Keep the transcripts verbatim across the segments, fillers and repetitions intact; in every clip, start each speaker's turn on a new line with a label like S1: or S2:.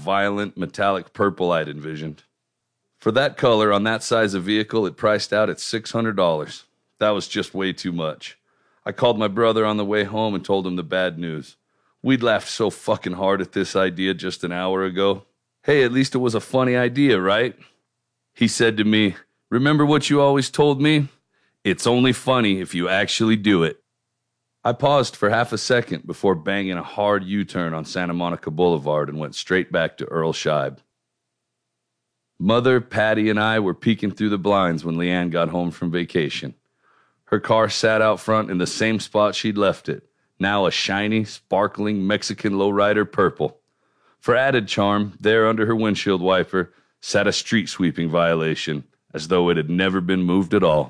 S1: violent, metallic purple I'd envisioned. For that color, on that size of vehicle, it priced out at six hundred dollars. That was just way too much. I called my brother on the way home and told him the bad news. We'd laughed so fucking hard at this idea just an hour ago. Hey, at least it was a funny idea, right? He said to me, remember what you always told me? It's only funny if you actually do it. I paused for half a second before banging a hard U-turn on Santa Monica Boulevard and went straight back to Earl Scheib. Mother, Patty, and I were peeking through the blinds when Leanne got home from vacation. Her car sat out front in the same spot she'd left it, now a shiny, sparkling Mexican lowrider purple. For added charm, there under her windshield wiper sat a street sweeping violation, as though it had never been moved at all.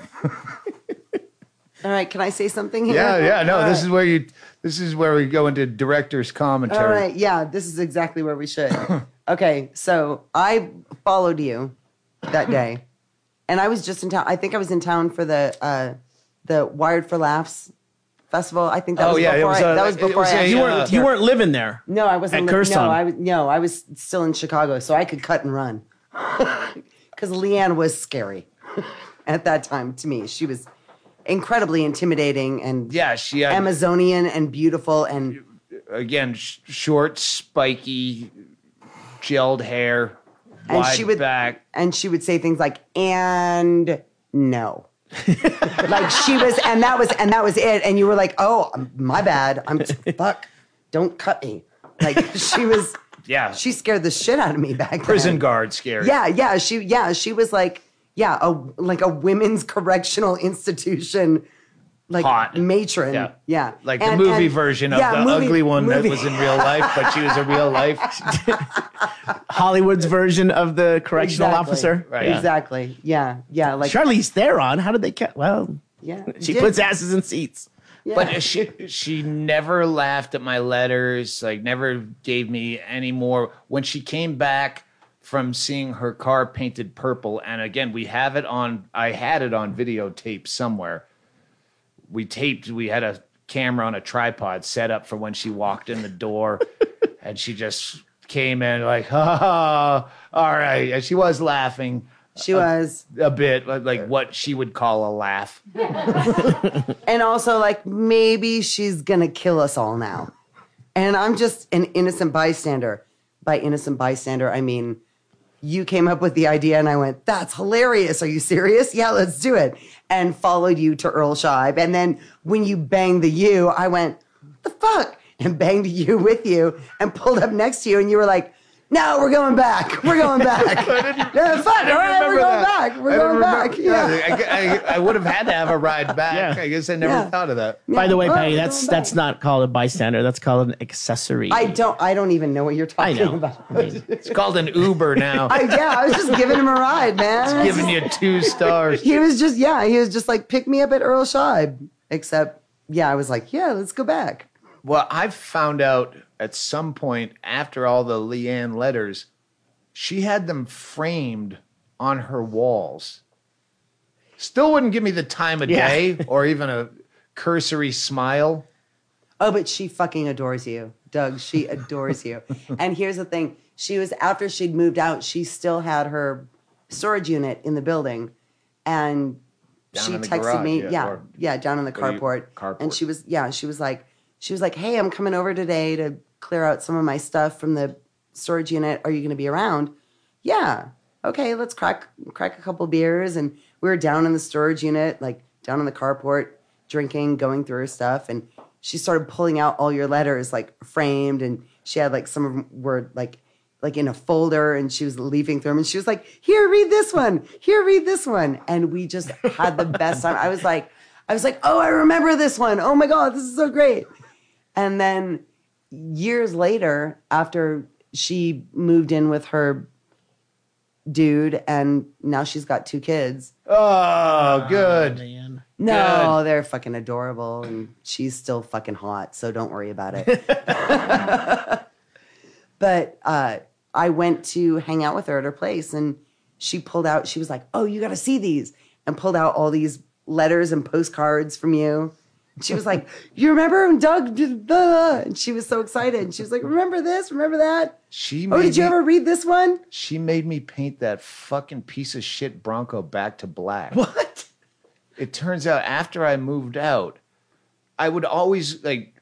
S2: All right, can I say something here?
S3: Yeah, yeah, no,
S2: All
S3: this
S2: right.
S3: is where you, this is where we go into director's commentary.
S2: All right, yeah, this is exactly where we should. Okay, so I followed you that day, and I was just in town. I think I was in town for the uh, the Wired for Laughs festival. I think that
S3: Oh,
S2: was
S3: yeah, it
S2: before
S3: was,
S2: I,
S3: uh,
S2: that was
S3: it
S2: before
S3: was
S2: I
S3: a,
S2: actually
S4: You
S3: uh,
S4: weren't
S2: moved
S4: you
S2: here.
S4: weren't living there.
S2: No, I wasn't.
S4: at
S2: Li- no,
S4: Kirsten.
S2: I was no, I was still in Chicago, so I could cut and run. Because Leanne was scary at that time to me. She was incredibly intimidating and
S3: Yeah, she had,
S2: Amazonian and beautiful and
S3: again, sh- short, spiky, gelled hair,
S2: and
S3: wide
S2: she would
S3: back.
S2: and she would say things like and no. Like she was and that was and that was it and you were like, "Oh, my bad. I'm fuck. Don't cut me." Like she was
S3: Yeah,
S2: she scared the shit out of me back then.
S3: prison guard scary.
S2: Yeah, yeah, she yeah, she was like yeah, a like a women's correctional institution like
S3: Hot.
S2: matron.
S3: Yeah.
S2: Yeah.
S3: Like
S2: And-
S3: the movie
S2: and-
S3: version of
S2: yeah,
S3: the
S2: movie-
S3: ugly one
S2: movie.
S3: that was in real life, but she was a real life.
S4: Hollywood's version of the correctional
S2: Exactly.
S4: officer.
S3: Right. Yeah.
S2: Exactly. Yeah. Yeah, like
S4: Charlize Theron. How did they get? Well,
S2: yeah.
S4: she
S2: Yeah.
S4: puts asses in seats.
S2: Yeah.
S3: But she she never laughed at my letters, like never gave me any more. When she came back from seeing her car painted purple, and again, we have it on, I had it on videotape somewhere. We taped, we had a camera on a tripod set up for when she walked in the door, and she just came in like, oh, all right. And she was laughing
S2: she was
S3: a bit, like, like what she would call a laugh.
S2: and also like maybe she's going to kill us all now. And I'm just an innocent bystander. By innocent bystander, I mean you came up with the idea and I went, that's hilarious. Are you serious? Yeah, let's do it. And followed you to Earl Scheib. And then when you banged the U, I went, what the fuck? And banged you with you and pulled up next to you. And you were like, no, we're going back. We're going back. Yeah, fine. All right, we're going back. We're going back. Yeah.
S3: I, I, I would have had to have a ride back.
S4: Yeah.
S3: I guess I never
S2: Yeah.
S3: thought of that.
S4: By the way,
S2: All right,
S4: Patty,
S2: we're
S4: that's
S2: going
S4: that's
S2: back.
S4: not called a bystander. That's called an accessory.
S2: I don't I don't even know what you're
S4: I
S2: talking
S4: know.
S2: about.
S4: I mean,
S3: It's called an Uber now.
S2: I, yeah, I was just giving him a ride, man.
S3: Giving you two stars.
S2: He was just, yeah, he was just like, pick me up at Earl Scheib. Except, yeah, I was like, yeah, let's go back.
S3: Well, I've found out at some point after all the Leanne letters, she had them framed on her walls. Still wouldn't give me the time of
S4: Yeah.
S3: day or even a cursory smile.
S2: Oh, but she fucking adores you, Doug. She adores you. And here's the thing. She was, after she'd moved out, she still had her storage unit in the building. And
S3: Down
S2: she
S3: in the
S2: texted
S3: garage,
S2: me,
S3: yeah,
S2: yeah,
S3: or-
S2: yeah, down in the
S3: What do you-
S2: carport.
S3: carport.
S2: And she was, yeah, she was like, she was like, hey, I'm coming over today to clear out some of my stuff from the storage unit. Are you going to be around? Yeah. Okay, let's crack crack a couple beers. And we were down in the storage unit, like down in the carport, drinking, going through her stuff. And she started pulling out all your letters, like framed. And she had like some of them were like, like in a folder, and she was leafing through them. And she was like, here, read this one. Here, read this one. And we just had the best time. I was like, I was like, oh, I remember this one. Oh my God, this is so great. And then years later, after she moved in with her dude, and now she's got two kids.
S3: Oh, good.
S4: man.
S2: No,
S3: Good.
S2: they're fucking adorable, and she's still fucking hot, so don't worry about it. But uh, I went to hang out with her at her place, and she pulled out, she was like, oh, you got to see these, and pulled out all these letters and postcards from you. She was like, you remember when Doug did the, and she was so excited. And she was like, remember this? Remember that?
S3: She
S2: Oh,
S3: made
S2: did you
S3: me-
S2: ever read this one?
S3: She made me paint that fucking piece of shit Bronco back to black.
S4: What?
S3: It turns out after I moved out, I would always like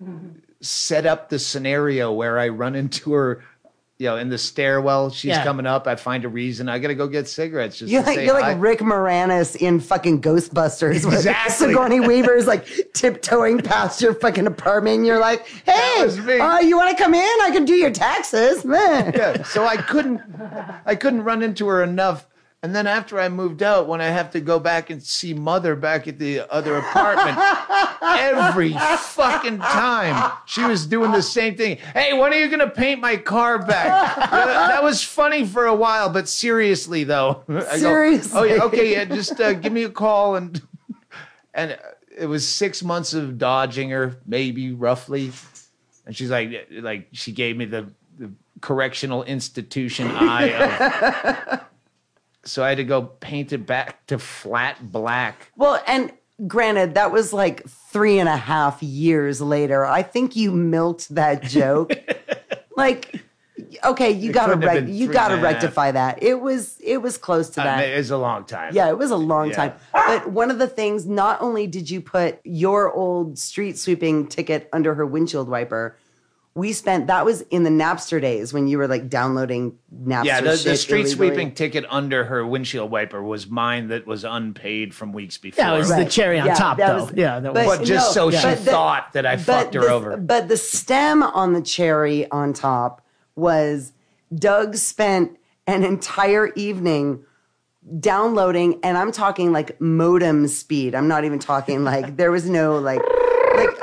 S3: set up the scenario where I run into her, you know, in the stairwell. She's
S4: Yeah.
S3: coming up. I find a reason. I got to go get cigarettes. Just
S2: You're
S3: to
S2: like,
S3: say
S2: you're
S3: hi.
S2: like Rick Moranis in fucking Ghostbusters. where
S3: Exactly.
S2: Sigourney Weaver's like tiptoeing past your fucking apartment. And you're like, hey,
S3: was me.
S2: uh, you want to come in? I can do your taxes. Man.
S3: Yeah, so I couldn't, I couldn't run into her enough. And then after I moved out, when I have to go back and see Mother back at the other apartment, every fucking time she was doing the same thing. Hey, when are you gonna paint my car back? Yeah, that was funny for a while, but seriously though, I go,
S2: Seriously.
S3: oh yeah, okay, yeah, just uh, give me a call and and it was six months of dodging her, maybe roughly. And she's like, like she gave me the, the correctional institution eye of. So I had to go paint it back to flat black.
S2: Well, and granted, that was like three and a half years later. I think you milked that joke. Like, okay, you
S3: It
S2: gotta
S3: couldn't have
S2: rec-
S3: been
S2: you
S3: three
S2: gotta
S3: and a half.
S2: rectify that. It was it was close to
S3: I
S2: that.
S3: mean, it was a long time.
S2: Yeah, it was a long
S3: Yeah.
S2: time. But one of the things, not only did you put your old street sweeping ticket under her windshield wiper, we spent, that was in the Napster days when you were like downloading Napster
S3: Yeah, the,
S2: shit
S3: the street
S2: illegally.
S3: sweeping ticket under her windshield wiper was mine that was unpaid from weeks before.
S4: Yeah, it was the
S2: Right.
S4: cherry on
S2: Yeah,
S4: top,
S2: that
S4: though.
S2: was-
S4: yeah, that
S2: but-
S4: was.
S3: But just so
S2: no,
S3: she
S2: but the-
S3: thought that I
S2: But
S3: fucked her
S2: the,
S3: over.
S2: But the stem on the cherry on top was Doug spent an entire evening downloading, and I'm talking like modem speed. I'm not even talking like there was no like like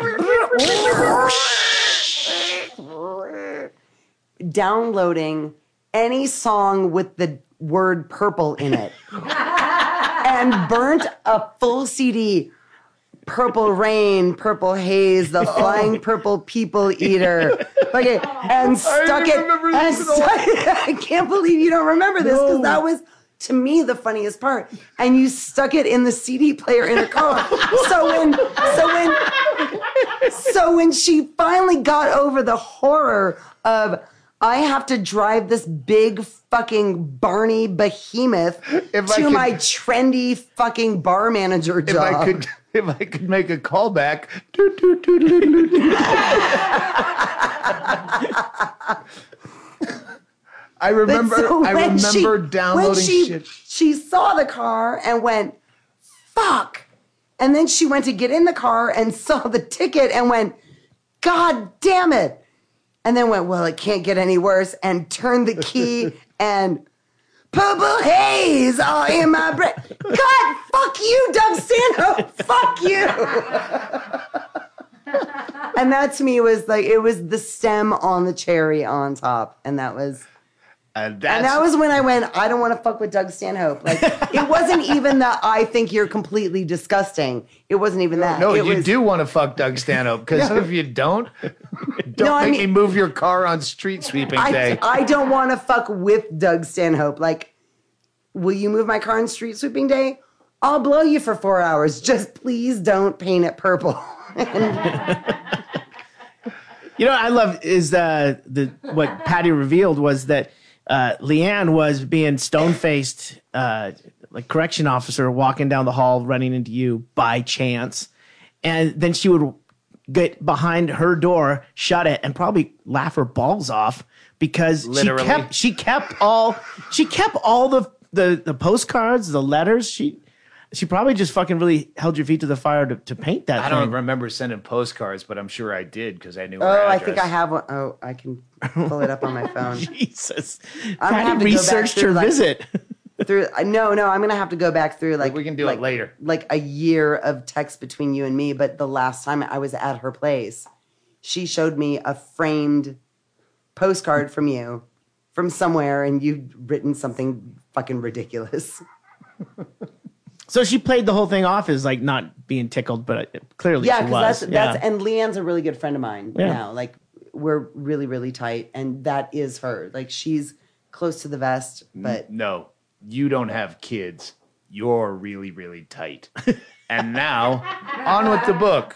S2: downloading any song with the word purple in it and burnt a full C D. Purple Rain, Purple Haze, The Flying Purple People Eater. Okay, and stuck it.
S3: remember
S2: And
S3: this at all.
S2: stuck, I can't believe you don't remember this because that was, to me, the funniest part. And you stuck it in the C D player in her car. So when, so when, so when she finally got over the horror of, I have to drive this big fucking Barney behemoth
S3: If I
S2: to
S3: could-
S2: my trendy fucking bar manager
S3: if
S2: job.
S3: I could, if I could make a callback. Doot, doot, doot, doot, doot, doot. I remember.
S2: But so
S3: I
S2: when
S3: remember
S2: she- when
S3: downloading
S2: she,
S3: shit.
S2: She saw the car and went, fuck. And then she went to get in the car and saw the ticket and went, God damn it. And then went, well, it can't get any worse, and turned the key and Purple Haze all in my brain. God, fuck you, Doug Stanhope. Fuck you. And that to me was like, it was the stem on the cherry on top. And that was,
S3: And that's,
S2: and that was when I went, I don't want to fuck with Doug Stanhope. Like, it wasn't even that I think you're completely disgusting. It wasn't even that.
S3: no,
S2: it
S3: you
S2: was,
S3: do want to fuck Doug Stanhope because if you don't, don't
S2: No, I
S3: make
S2: mean-
S3: me move your car on street sweeping day.
S2: I, I don't want to fuck with Doug Stanhope. Like, will you move my car on street sweeping day? I'll blow you for four hours. Just please don't paint it purple.
S4: You know what I love is uh, the what Patty revealed was that uh, Leanne was being stone faced, uh, like correction officer, walking down the hall, running into you by chance, and then she would get behind her door, shut it, and probably laugh her balls off because
S3: Literally.
S4: she kept she kept all she kept all the the the postcards, the letters. She she probably just fucking really held your feet to the fire to, to paint that.
S3: I don't
S4: thing.
S3: remember sending postcards, but I'm sure I did because I knew. Her
S2: Oh, I
S3: address.
S2: think I have one. Oh, I can pull it up on my phone.
S4: Jesus,
S2: I'm gonna have
S4: Patty
S2: to go back
S4: researched
S2: through,
S4: her
S2: like-
S4: visit.
S2: Through uh, no, no, I'm gonna have to go back through like
S3: We can do it
S2: like,
S3: later.
S2: Like a year of text between you and me. But the last time I was at her place, she showed me a framed postcard from you from somewhere, and you'd written something fucking ridiculous.
S4: So she played the whole thing off as like not being tickled, but it, clearly
S2: Yeah,
S4: she
S2: because
S4: was.
S2: that's
S4: yeah.
S2: that's and Leanne's a really good friend of mine
S4: Yeah.
S2: now. Like we're really really tight, and that is her. Like she's close to the vest, but
S3: No, you don't have kids. You're really, really tight. And now, on with the book.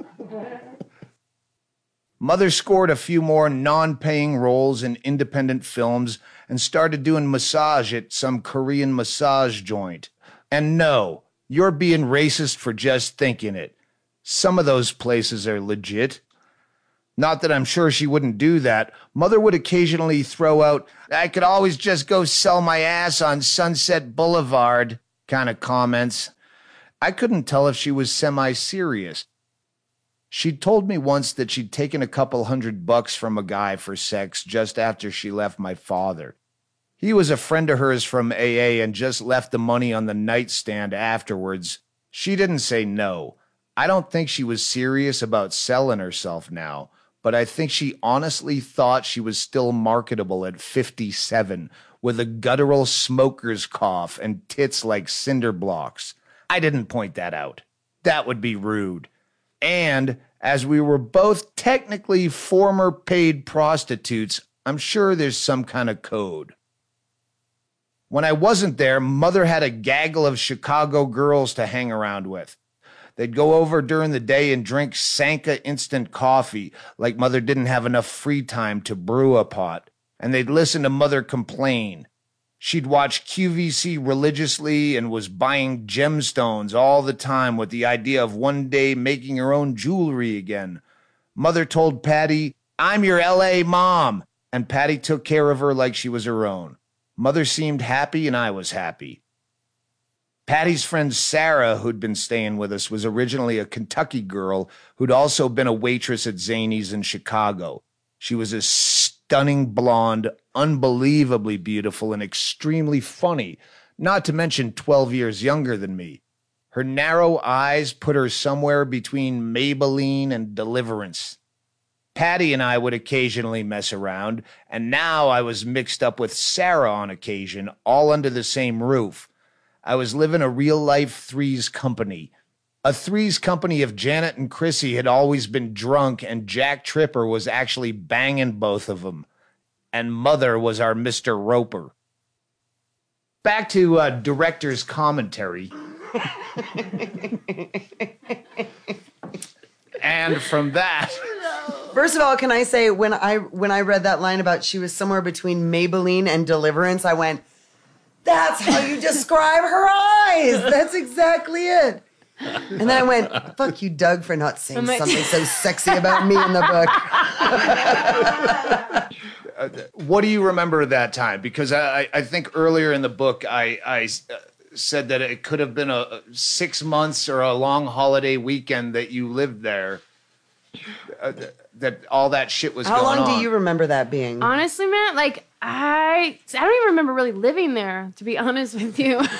S3: Mother scored a few more non-paying roles in independent films and started doing massage at some Korean massage joint. And no, you're being racist for just thinking it. Some of those places are legit. Not that I'm sure she wouldn't do that. Mother would occasionally throw out, I could always just go sell my ass on Sunset Boulevard kind of comments. I couldn't tell if she was semi-serious. She'd told me once that she'd taken a couple hundred bucks from a guy for sex just after she left my father. He was a friend of hers from A A and just left the money on the nightstand afterwards. She didn't say no. I don't think she was serious about selling herself now, but I think she honestly thought she was still marketable at fifty-seven, with a guttural smoker's cough and tits like cinder blocks. I didn't point that out. That would be rude. And as we were both technically former paid prostitutes, I'm sure there's some kind of code. When I wasn't there, Mother had a gaggle of Chicago girls to hang around with. They'd go over during the day and drink Sanka instant coffee, like Mother didn't have enough free time to brew a pot. And they'd listen to Mother complain. She'd watch Q V C religiously and was buying gemstones all the time with the idea of one day making her own jewelry again. Mother told Patty, I'm your L A mom, and Patty took care of her like she was her own. Mother seemed happy and I was happy. Patty's friend Sarah, who'd been staying with us, was originally a Kentucky girl who'd also been a waitress at Zany's in Chicago. She was a stunning blonde, unbelievably beautiful, and extremely funny, not to mention twelve years younger than me. Her narrow eyes put her somewhere between Maybelline and Deliverance. Patty and I would occasionally mess around, and now I was mixed up with Sarah on occasion, all under the same roof. I was living a real-life Three's Company. A Three's Company if Janet and Chrissy had always been drunk and Jack Tripper was actually banging both of them. And Mother was our Mister Roper. Back to uh, director's commentary. And from that...
S2: First of all, can I say, when I when I read that line about she was somewhere between Maybelline and Deliverance, I went... That's how you describe her eyes. That's exactly it. And then I went, fuck you, Doug, for not saying
S5: like-
S2: something so sexy about me in the book.
S3: uh, what do you remember of that time? Because I, I think earlier in the book, I, I said that it could have been a six months or a long holiday weekend that you lived there. Uh, that all that shit was
S2: How
S3: going on.
S2: long do you remember that being?
S5: Honestly, man, like I, I don't even remember really living there. To be honest with you, did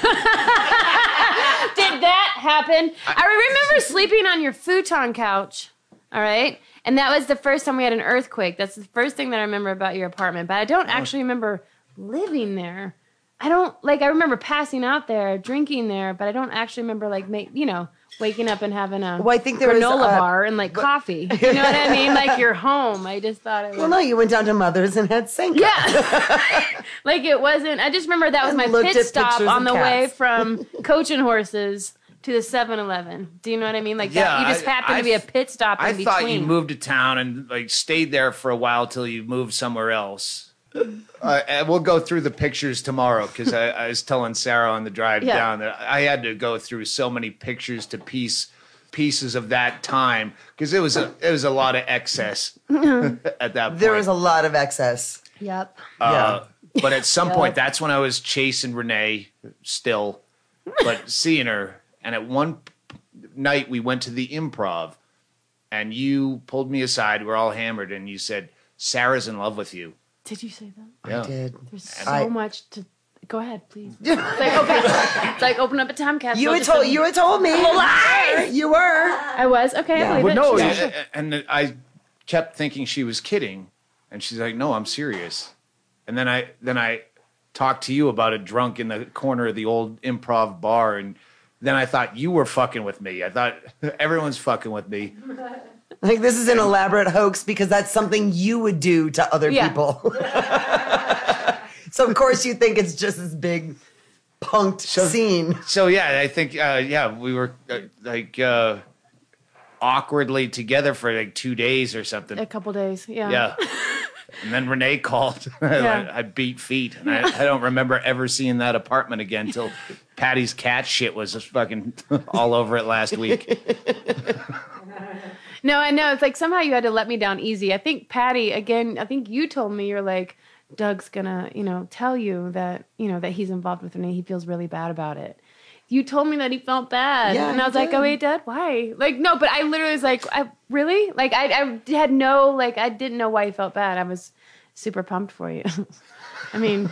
S5: that happen? I, I remember sleeping on your futon couch. All right, and that was the first time we had an earthquake. That's the first thing that I remember about your apartment. But I don't actually remember living there. I don't like. I remember passing out there, drinking there, but I don't actually remember like make you know. waking up and having a
S2: Well, I think there was,
S5: granola
S2: uh,
S5: bar and like coffee. You know what I mean? Like you're home. I just thought it was.
S2: Well, no, you went down to Mother's and had Sanka.
S5: Yeah. Like it wasn't. I just remember that was
S2: And
S5: my
S2: looked
S5: pit
S2: at
S5: stop
S2: pictures
S5: on
S2: of
S5: the way
S2: cats.
S5: from coaching horses to the seven eleven. Do you know what I mean? Like that.
S3: Yeah,
S5: You just
S3: I-
S5: happened
S3: I
S5: to be a
S3: th-
S5: pit stop in
S3: I
S5: between.
S3: thought you moved to town and like stayed there for a while till you moved somewhere else. Uh, and we'll go through the pictures tomorrow because I, I was telling Sarah on the drive
S5: Yeah.
S3: down that I had to go through so many pictures to piece pieces of that time because it was a it was a lot of excess at that point.
S2: There was a lot of excess.
S5: Yep.
S3: Uh, but at some
S5: Yeah.
S3: point, that's when I was chasing Renee still, but seeing her. And at one p- night, we went to the Improv, and you pulled me aside. We're all hammered, and you said, "Sarah's in love with you."
S5: Did you say that?
S3: Yeah.
S2: I did.
S5: There's so
S2: I-
S5: much to. Go ahead, please. It's like open, it's like open up a time capsule.
S2: You had
S5: just
S2: told
S5: a-
S2: you had told me.
S5: lies!
S2: You were.
S5: I was okay.
S2: Yeah.
S5: I believe
S4: Well,
S5: it.
S4: no,
S5: Sure,
S4: you-
S5: sure.
S3: And I kept thinking she was kidding, and she's like, "No, I'm serious." And then I then I talked to you about it drunk in the corner of the old Improv bar, and then I thought you were fucking with me. I thought everyone's fucking with me.
S2: Like this is an elaborate hoax because that's something you would do to other
S5: Yeah.
S2: people. So of course you think it's just this big punked scene.
S3: So yeah, I think uh, yeah we were uh, like uh, awkwardly together for like two days or something.
S5: A couple days, yeah.
S3: Yeah. And then Renee called.
S5: Yeah.
S3: I, I beat feet, and I, I don't remember ever seeing that apartment again until Patty's cat shit was just fucking all over it last week.
S5: No, I know. It's like somehow you had to let me down easy. I think Patty, again, I think you told me you're like, Doug's gonna, you know, tell you that, you know, that he's involved with Renee. He feels really bad about it. You told me that he felt bad.
S2: Yeah,
S5: and I
S2: he
S5: was like,
S2: did.
S5: oh, wait, Dad, why? Like, no, but I literally was like, I, really? Like, I, I had no, like, I didn't know why he felt bad. I was super pumped for you. I mean,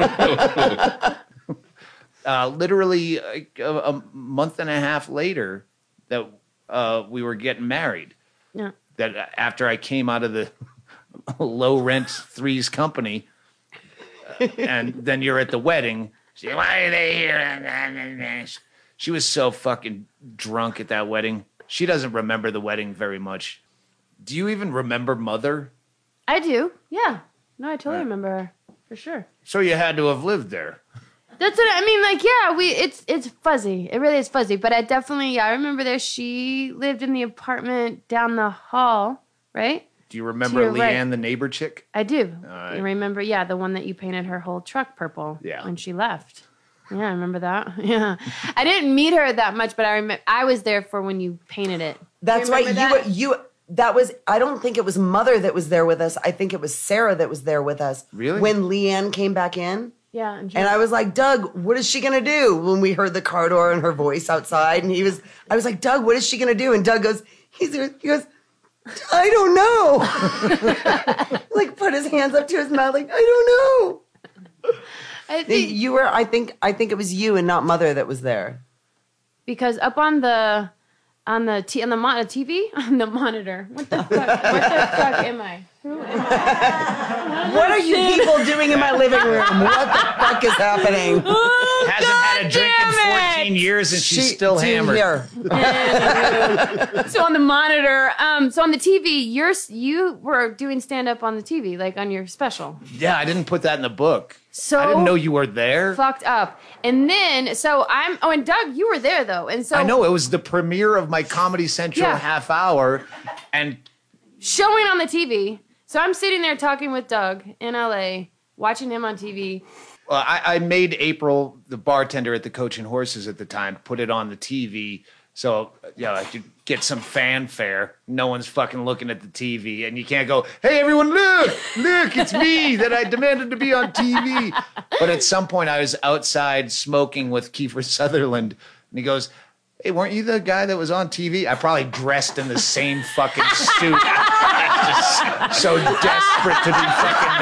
S3: uh, literally like, a, a month and a half later that uh, we were getting married.
S5: yeah.
S3: That after I came out of the low rent threes company, uh, and then you're at the wedding. She, why are they here? She was so fucking drunk at that wedding. She doesn't remember the wedding very much. Do you even remember Mother?
S5: I do. Yeah. No, I totally
S3: Right.
S5: remember her. For sure.
S3: So you had to have lived there.
S5: That's what I mean. Like, yeah, we it's it's fuzzy. It really is fuzzy. But I definitely, yeah, I remember there. She lived in the apartment down the hall, right?
S3: Do you remember
S5: To your right.
S3: Leanne, the neighbor chick?
S5: I do.
S3: right.
S5: I remember, yeah, the one that you painted her whole truck purple
S3: Yeah.
S5: when she left. Yeah, I remember that. Yeah, I didn't meet her that much, but I remember I was there for when you painted it.
S2: That's
S5: You
S2: right.
S5: remember
S2: You
S5: that?
S2: were, you that was. I don't think it was Mother that was there with us. I think it was Sarah that was there with us.
S3: Really?
S2: When Leanne came back in.
S5: Yeah, and, she
S2: And I was like, Doug, what is she gonna do? When we heard the car door and her voice outside, and he was, I was like, Doug, what is she gonna do? And Doug goes, he's, he goes, I don't know. Like put his hands up to his mouth, like I don't know.
S5: I think
S2: You were, I think, I think it was you and not Mother that was there.
S5: because up on the on the t- on the mon- T V on the monitor. What the fuck? What the fuck am I? Who am I?
S2: What are you people doing in my living room? What the fuck is happening?
S3: Hasn't had a drink in
S5: damn it!
S3: fourteen years and she's
S2: She-
S3: still
S2: to
S3: hammered.
S2: here.
S5: So on the monitor, um, so on the T V, you're you were doing stand up on the T V, like on your special.
S3: Yeah, I didn't put that in the book.
S5: So
S3: I didn't know you were there.
S5: fucked up. And then, so I'm. Oh, and Doug, you were there though, and so
S3: I know, it was the premiere of my Comedy Central
S5: Yeah.
S3: half hour, and
S5: showing on the T V. So I'm sitting there talking with Doug in L A, watching him on T V.
S3: well, I, I made April, the bartender at the Coach and Horses at the time, put it on the T V so yeah, I could get some fanfare. No one's fucking looking at the T V, and you can't go, "Hey, everyone, look, look, it's me that I demanded to be on T V." But at some point, I was outside smoking with Kiefer Sutherland, and he goes, "Hey, weren't you the guy that was on T V?" I probably dressed in the same fucking suit. Just so desperate to be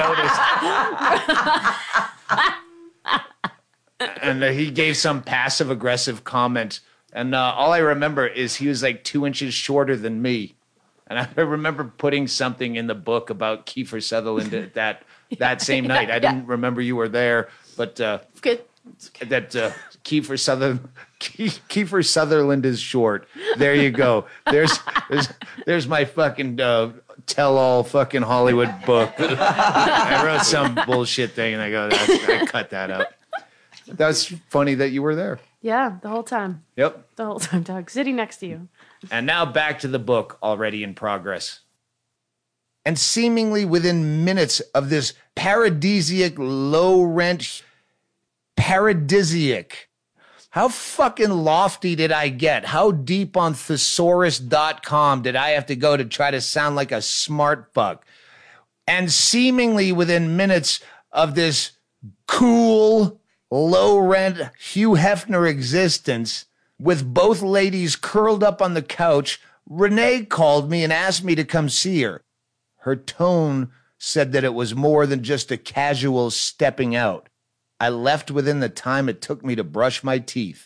S3: fucking noticed. And uh, he gave some passive aggressive comment. And uh, all I remember is he was like two inches shorter than me. And I remember putting something in the book about Kiefer Sutherland that that same night. I didn't remember you were there, but uh,
S5: Good.
S3: that uh, Kiefer Sutherland Kiefer Sutherland is short. There you go. There's there's, there's my fucking uh, tell-all fucking Hollywood book. I wrote some bullshit thing and I go, That's, I cut that out. That was funny that you were there.
S5: Yeah, the whole time.
S3: Yep.
S5: The whole time, Doug, sitting next to you.
S3: And now back to the book, already in progress. And seemingly within minutes of this paradisiac, low rent, paradisiac. How fucking lofty did I get? How deep on thesaurus dot com did I have to go to try to sound like a smart fuck? And seemingly within minutes of this cool, low rent Hugh Hefner existence, with both ladies curled up on the couch, Renee called me and asked me to come see her. Her tone said that it was more than just a casual stepping out. I left within the time it took me to brush my teeth.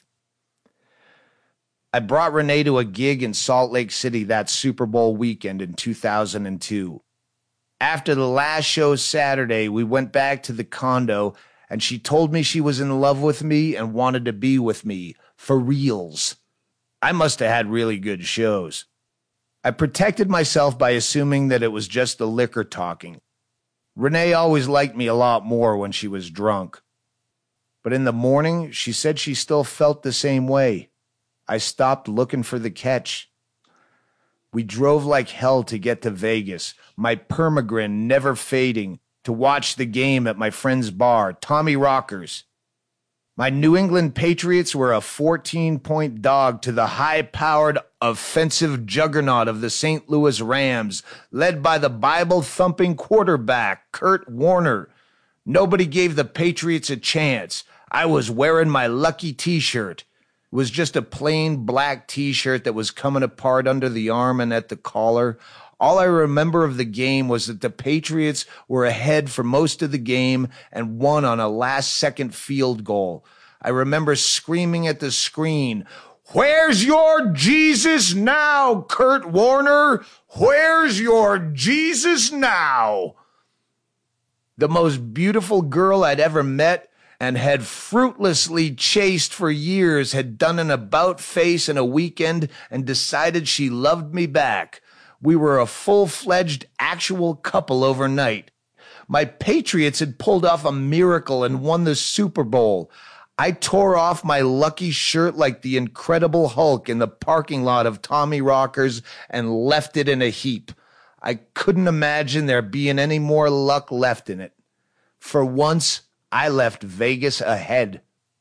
S3: I brought Renee to a gig in Salt Lake City that Super Bowl weekend in two thousand two. After the last show Saturday, we went back to the condo, and she told me she was in love with me and wanted to be with me, for reals. I must have had really good shows. I protected myself by assuming that it was just the liquor talking. Renee always liked me a lot more when she was drunk.
S6: But in the morning, she said she still felt the same way. I stopped looking for the catch. We drove like hell to get to Vegas, my permagrin never fading, to watch the game at my friend's bar, Tommy Rockers. My New England Patriots were a fourteen-point dog to the high-powered, offensive juggernaut of the Saint Louis Rams, led by the Bible-thumping quarterback, Kurt Warner. Nobody gave the Patriots a chance. I was wearing my lucky T-shirt. It was just a plain black T-shirt that was coming apart under the arm and at the collar. All I remember of the game was that the Patriots were ahead for most of the game and won on a last-second field goal. I remember screaming at the screen, "Where's your Jesus now, Kurt Warner? Where's your Jesus now?" The most beautiful girl I'd ever met and had fruitlessly chased for years had done an about-face in a weekend and decided she loved me back. We were a full-fledged actual couple overnight. My Patriots had pulled off a miracle and won the Super Bowl. I tore off my lucky shirt like the Incredible Hulk in the parking lot of Tommy Rockers and left it in a heap. I couldn't imagine there being any more luck left in it. For once, I left Vegas ahead.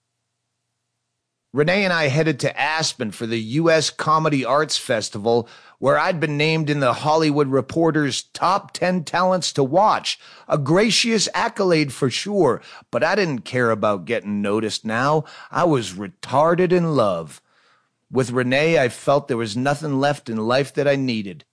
S6: Renee and I headed to Aspen for the U S Comedy Arts Festival, where I'd been named in the Hollywood Reporter's top ten talents to watch. A gracious accolade for sure, but I didn't care about getting noticed now. I was retarded in love. With Renee, I felt there was nothing left in life that I needed.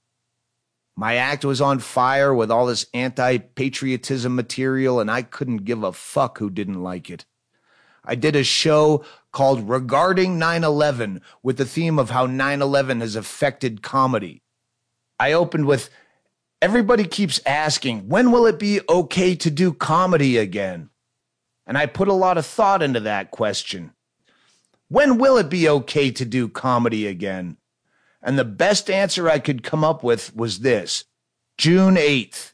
S6: My act was on fire with all this anti-patriotism material, and I couldn't give a fuck who didn't like it. I did a show called Regarding nine eleven with the theme of how nine eleven has affected comedy. I opened with, "Everybody keeps asking, when will it be okay to do comedy again?" And I put a lot of thought into that question. When will it be okay to do comedy again? And the best answer I could come up with was this: June eighth.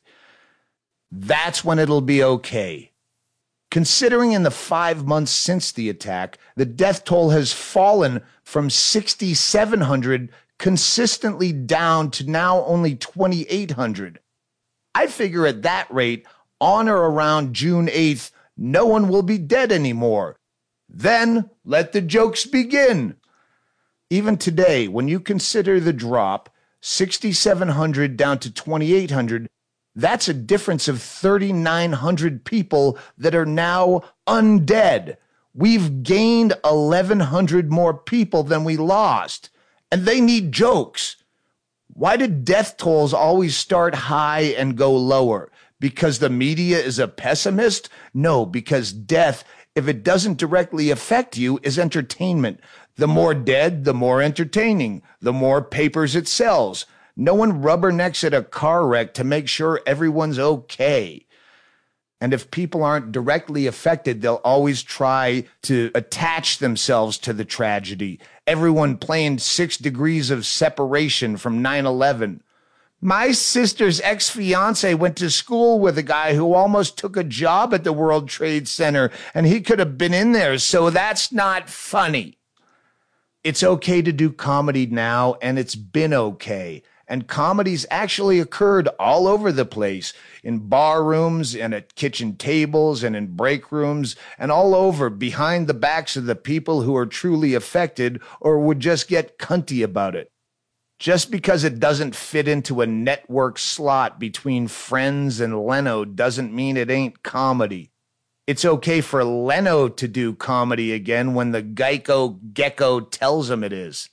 S6: That's when it'll be okay. Considering in the five months since the attack, the death toll has fallen from sixty-seven hundred consistently down to now only twenty-eight hundred. I figure at that rate, on or around June eighth, no one will be dead anymore. Then let the jokes begin. Even today, when you consider the drop, sixty-seven hundred down to twenty-eight hundred, that's a difference of thirty-nine hundred people that are now undead. We've gained eleven hundred more people than we lost, and they need jokes. Why did death tolls always start high and go lower? Because the media is a pessimist? No, because death, if it doesn't directly affect you, is entertainment. The more dead, the more entertaining, the more papers it sells. No one rubbernecks at a car wreck to make sure everyone's okay. And if people aren't directly affected, they'll always try to attach themselves to the tragedy. Everyone playing Six Degrees of Separation from nine eleven. My sister's ex-fiance went to school with a guy who almost took a job at the World Trade Center, and he could have been in there, so that's not funny. It's okay to do comedy now, and it's been okay. And comedy's actually occurred all over the place, in bar rooms and at kitchen tables and in break rooms and all over behind the backs of the people who are truly affected or would just get cunty about it. Just because it doesn't fit into a network slot between Friends and Leno doesn't mean it ain't comedy. It's okay for Leno to do comedy again when the Geico gecko tells him it is.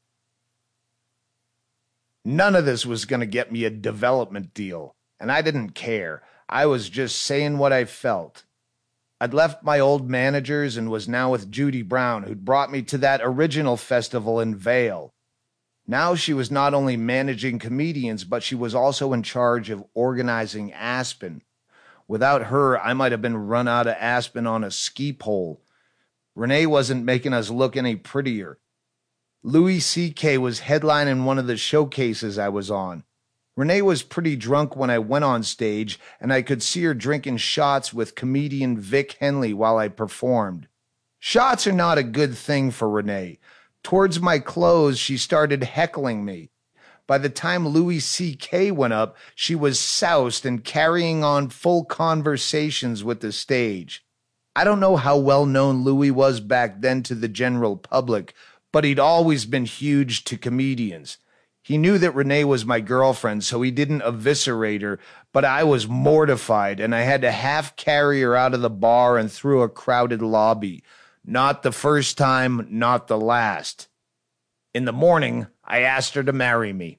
S6: None of this was going to get me a development deal, and I didn't care. I was just saying what I felt. I'd left my old managers and was now with Judy Brown, who'd brought me to that original festival in Vail. Now she was not only managing comedians, but she was also in charge of organizing Aspen. Without her, I might have been run out of Aspen on a ski pole. Renee wasn't making us look any prettier. Louis C K was headlining one of the showcases I was on. Renee was pretty drunk when I went on stage, and I could see her drinking shots with comedian Vic Henley while I performed. Shots are not a good thing for Renee. Towards my close, she started heckling me. By the time Louis C K went up, she was soused and carrying on full conversations with the stage. I don't know how well known Louis was back then to the general public, but he'd always been huge to comedians. He knew that Renee was my girlfriend, so he didn't eviscerate her, but I was mortified, and I had to half carry her out of the bar and through a crowded lobby. Not the first time, not the last. In the morning, I asked her to marry me.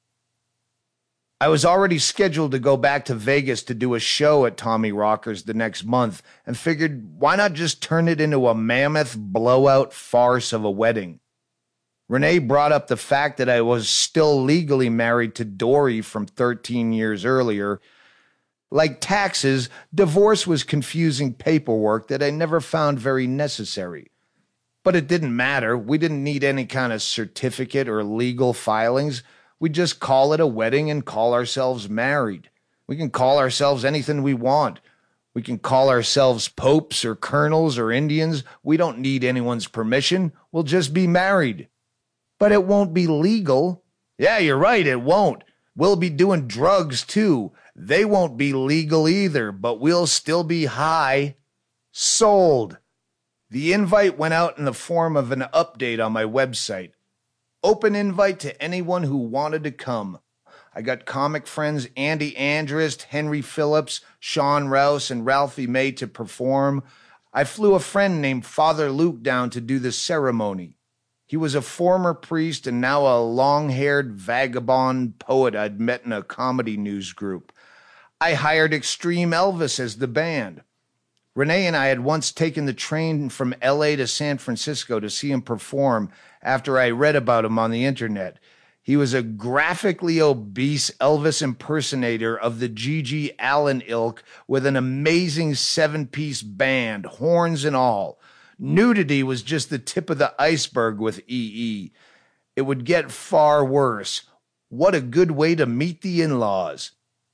S6: I was already scheduled to go back to Vegas to do a show at Tommy Rocker's the next month and figured why not just turn it into a mammoth blowout farce of a wedding. Renee brought up the fact that I was still legally married to Dory from thirteen years earlier. Like taxes, divorce was confusing paperwork that I never found very necessary. But it didn't matter. We didn't need any kind of certificate or legal filings. We just call it a wedding and call ourselves married. We can call ourselves anything we want. We can call ourselves popes or colonels or Indians. We don't need anyone's permission. We'll just be married. But it won't be legal. Yeah, you're right, it won't. We'll be doing drugs too. They won't be legal either, but we'll still be high. Sold. The invite went out in the form of an update on my website. Open invite to anyone who wanted to come. I got comic friends Andy Andrist, Henry Phillips, Sean Rouse, and Ralphie May to perform. I flew a friend named Father Luke down to do the ceremony. He was a former priest and now a long-haired vagabond poet I'd met in a comedy news group. I hired Extreme Elvis as the band. Renee and I had once taken the train from L A to San Francisco to see him perform after I read about him on the internet. He was a graphically obese Elvis impersonator of the G G Allen ilk with an amazing seven-piece band, horns and all. Nudity was just the tip of the iceberg with E E. It would get far worse. What a good way to meet the in-laws.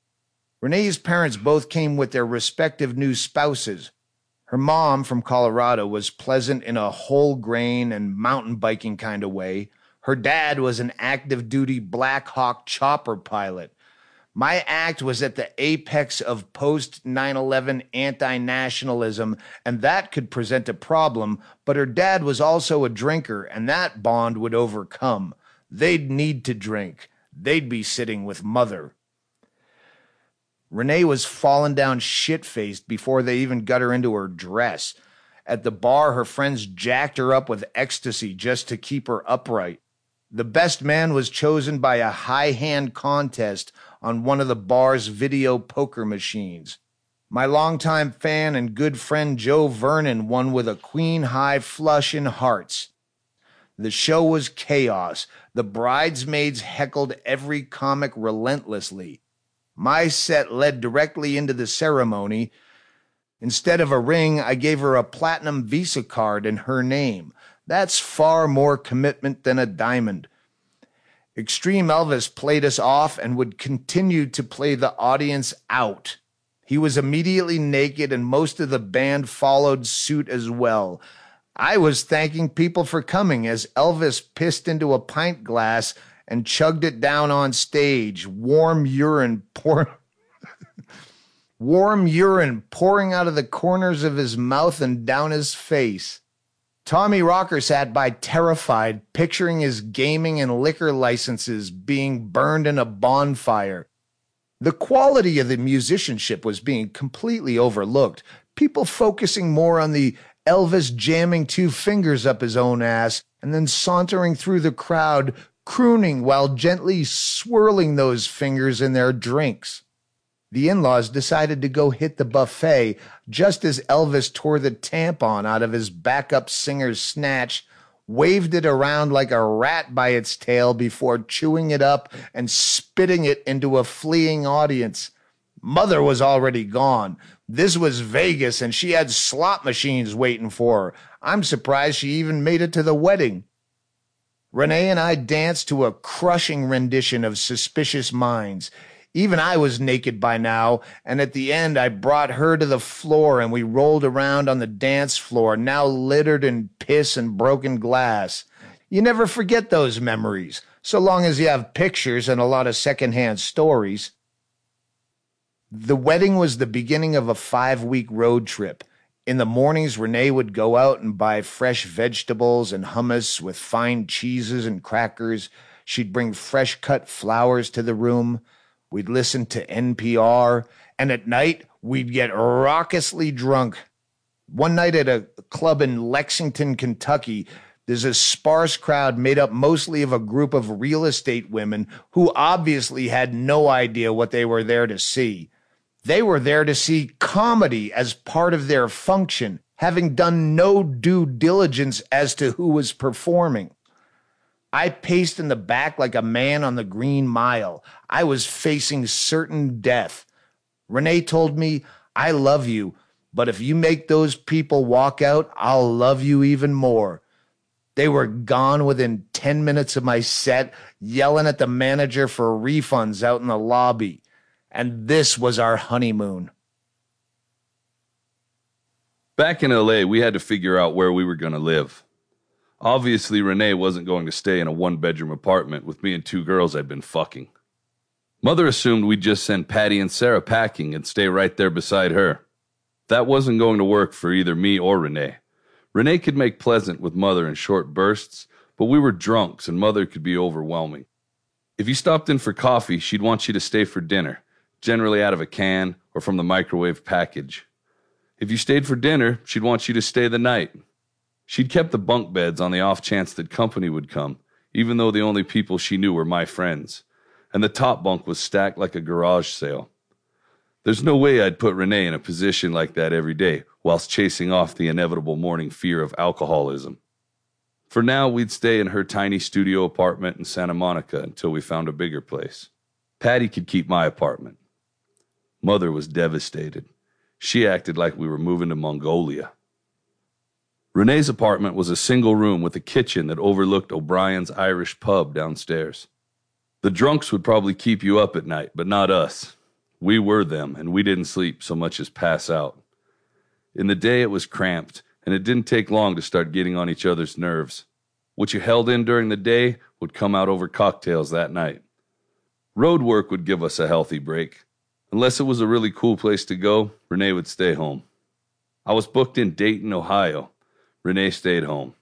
S6: Renee's parents both came with their respective new spouses. Her mom, from Colorado, was pleasant in a whole grain and mountain biking kind of way. Her dad was an active-duty Black Hawk chopper pilot. My act was at the apex of post nine eleven anti-nationalism, and that could present a problem, but her dad was also a drinker, and that bond would overcome. They'd need to drink. They'd be sitting with Mother. Renee was falling down shit-faced before they even got her into her dress. At the bar, her friends jacked her up with ecstasy just to keep her upright. The best man was chosen by a high-hand contest on one of the bar's video poker machines. My longtime fan and good friend Joe Vernon won with a queen-high flush in hearts. The show was chaos. The bridesmaids heckled every comic relentlessly. My set led directly into the ceremony. Instead of a ring, I gave her a platinum Visa card in her name. That's far more commitment than a diamond. Extreme Elvis played us off and would continue to play the audience out. He was immediately naked, and most of the band followed suit as well. I was thanking people for coming as Elvis pissed into a pint glass and chugged it down on stage, warm urine pour- warm urine pouring out of the corners of his mouth and down his face. Tommy Rocker sat by terrified, picturing his gaming and liquor licenses being burned in a bonfire. The quality of the musicianship was being completely overlooked, people focusing more on the Elvis jamming two fingers up his own ass and then sauntering through the crowd, crooning while gently swirling those fingers in their drinks. The in-laws decided to go hit the buffet just as Elvis tore the tampon out of his backup singer's snatch, waved it around like a rat by its tail before chewing it up and spitting it into a fleeing audience. Mother was already gone. This was Vegas, and she had slot machines waiting for her. I'm surprised she even made it to the wedding. Renee and I danced to a crushing rendition of Suspicious Minds. Even I was naked by now, and at the end I brought her to the floor and we rolled around on the dance floor, now littered in piss and broken glass. You never forget those memories, so long as you have pictures and a lot of secondhand stories. The wedding was the beginning of a five-week road trip. In the mornings, Renee would go out and buy fresh vegetables and hummus with fine cheeses and crackers. She'd bring fresh-cut flowers to the room. We'd listen to N P R. And at night, we'd get raucously drunk. One night at a club in Lexington, Kentucky, there's a sparse crowd made up mostly of a group of real estate women who obviously had no idea what they were there to see. They were there to see comedy as part of their function, having done no due diligence as to who was performing. I paced in the back like a man on the Green Mile. I was facing certain death. Renee told me, "I love you, but if you make those people walk out, I'll love you even more." They were gone within ten minutes of my set, yelling at the manager for refunds out in the lobby. And this was our honeymoon.
S1: Back in L A, we had to figure out where we were going to live. Obviously, Renee wasn't going to stay in a one-bedroom apartment with me and two girls I'd been fucking. Mother assumed we'd just send Patty and Sarah packing and stay right there beside her. That wasn't going to work for either me or Renee. Renee could make pleasant with Mother in short bursts, but we were drunks and Mother could be overwhelming. If you stopped in for coffee, she'd want you to stay for dinner, generally out of a can or from the microwave package. If you stayed for dinner, she'd want you to stay the night. She'd kept the bunk beds on the off chance that company would come, even though the only people she knew were my friends, and the top bunk was stacked like a garage sale. There's no way I'd put Renee in a position like that every day, whilst chasing off the inevitable morning fear of alcoholism. For now, we'd stay in her tiny studio apartment in Santa Monica until we found a bigger place. Patty could keep my apartment. Mother was devastated. She acted like we were moving to Mongolia. Renee's apartment was a single room with a kitchen that overlooked O'Brien's Irish pub downstairs. The drunks would probably keep you up at night, but not us. We were them, and we didn't sleep so much as pass out. In the day, it was cramped, and it didn't take long to start getting on each other's nerves. What you held in during the day would come out over cocktails that night. Road work would give us a healthy break. Unless it was a really cool place to go, Renee would stay home. I was booked in Dayton, Ohio. Renee stayed home.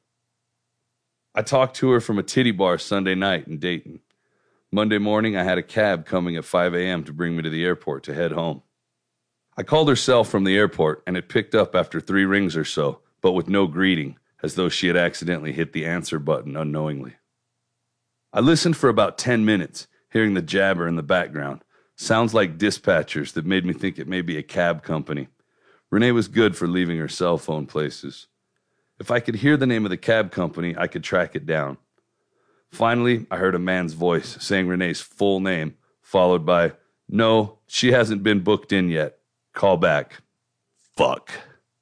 S1: I talked to her from a titty bar Sunday night in Dayton. Monday morning, I had a cab coming at five a.m. to bring me to the airport to head home. I called her cell from the airport, and it picked up after three rings or so, but with no greeting, as though she had accidentally hit the answer button unknowingly. I listened for about ten minutes, hearing the jabber in the background. Sounds like dispatchers that made me think it may be a cab company. Renee was good for leaving her cell phone places. If I could hear the name of the cab company, I could track it down. Finally, I heard a man's voice saying Renee's full name, followed by, "No, she hasn't been booked in yet. Call back." Fuck.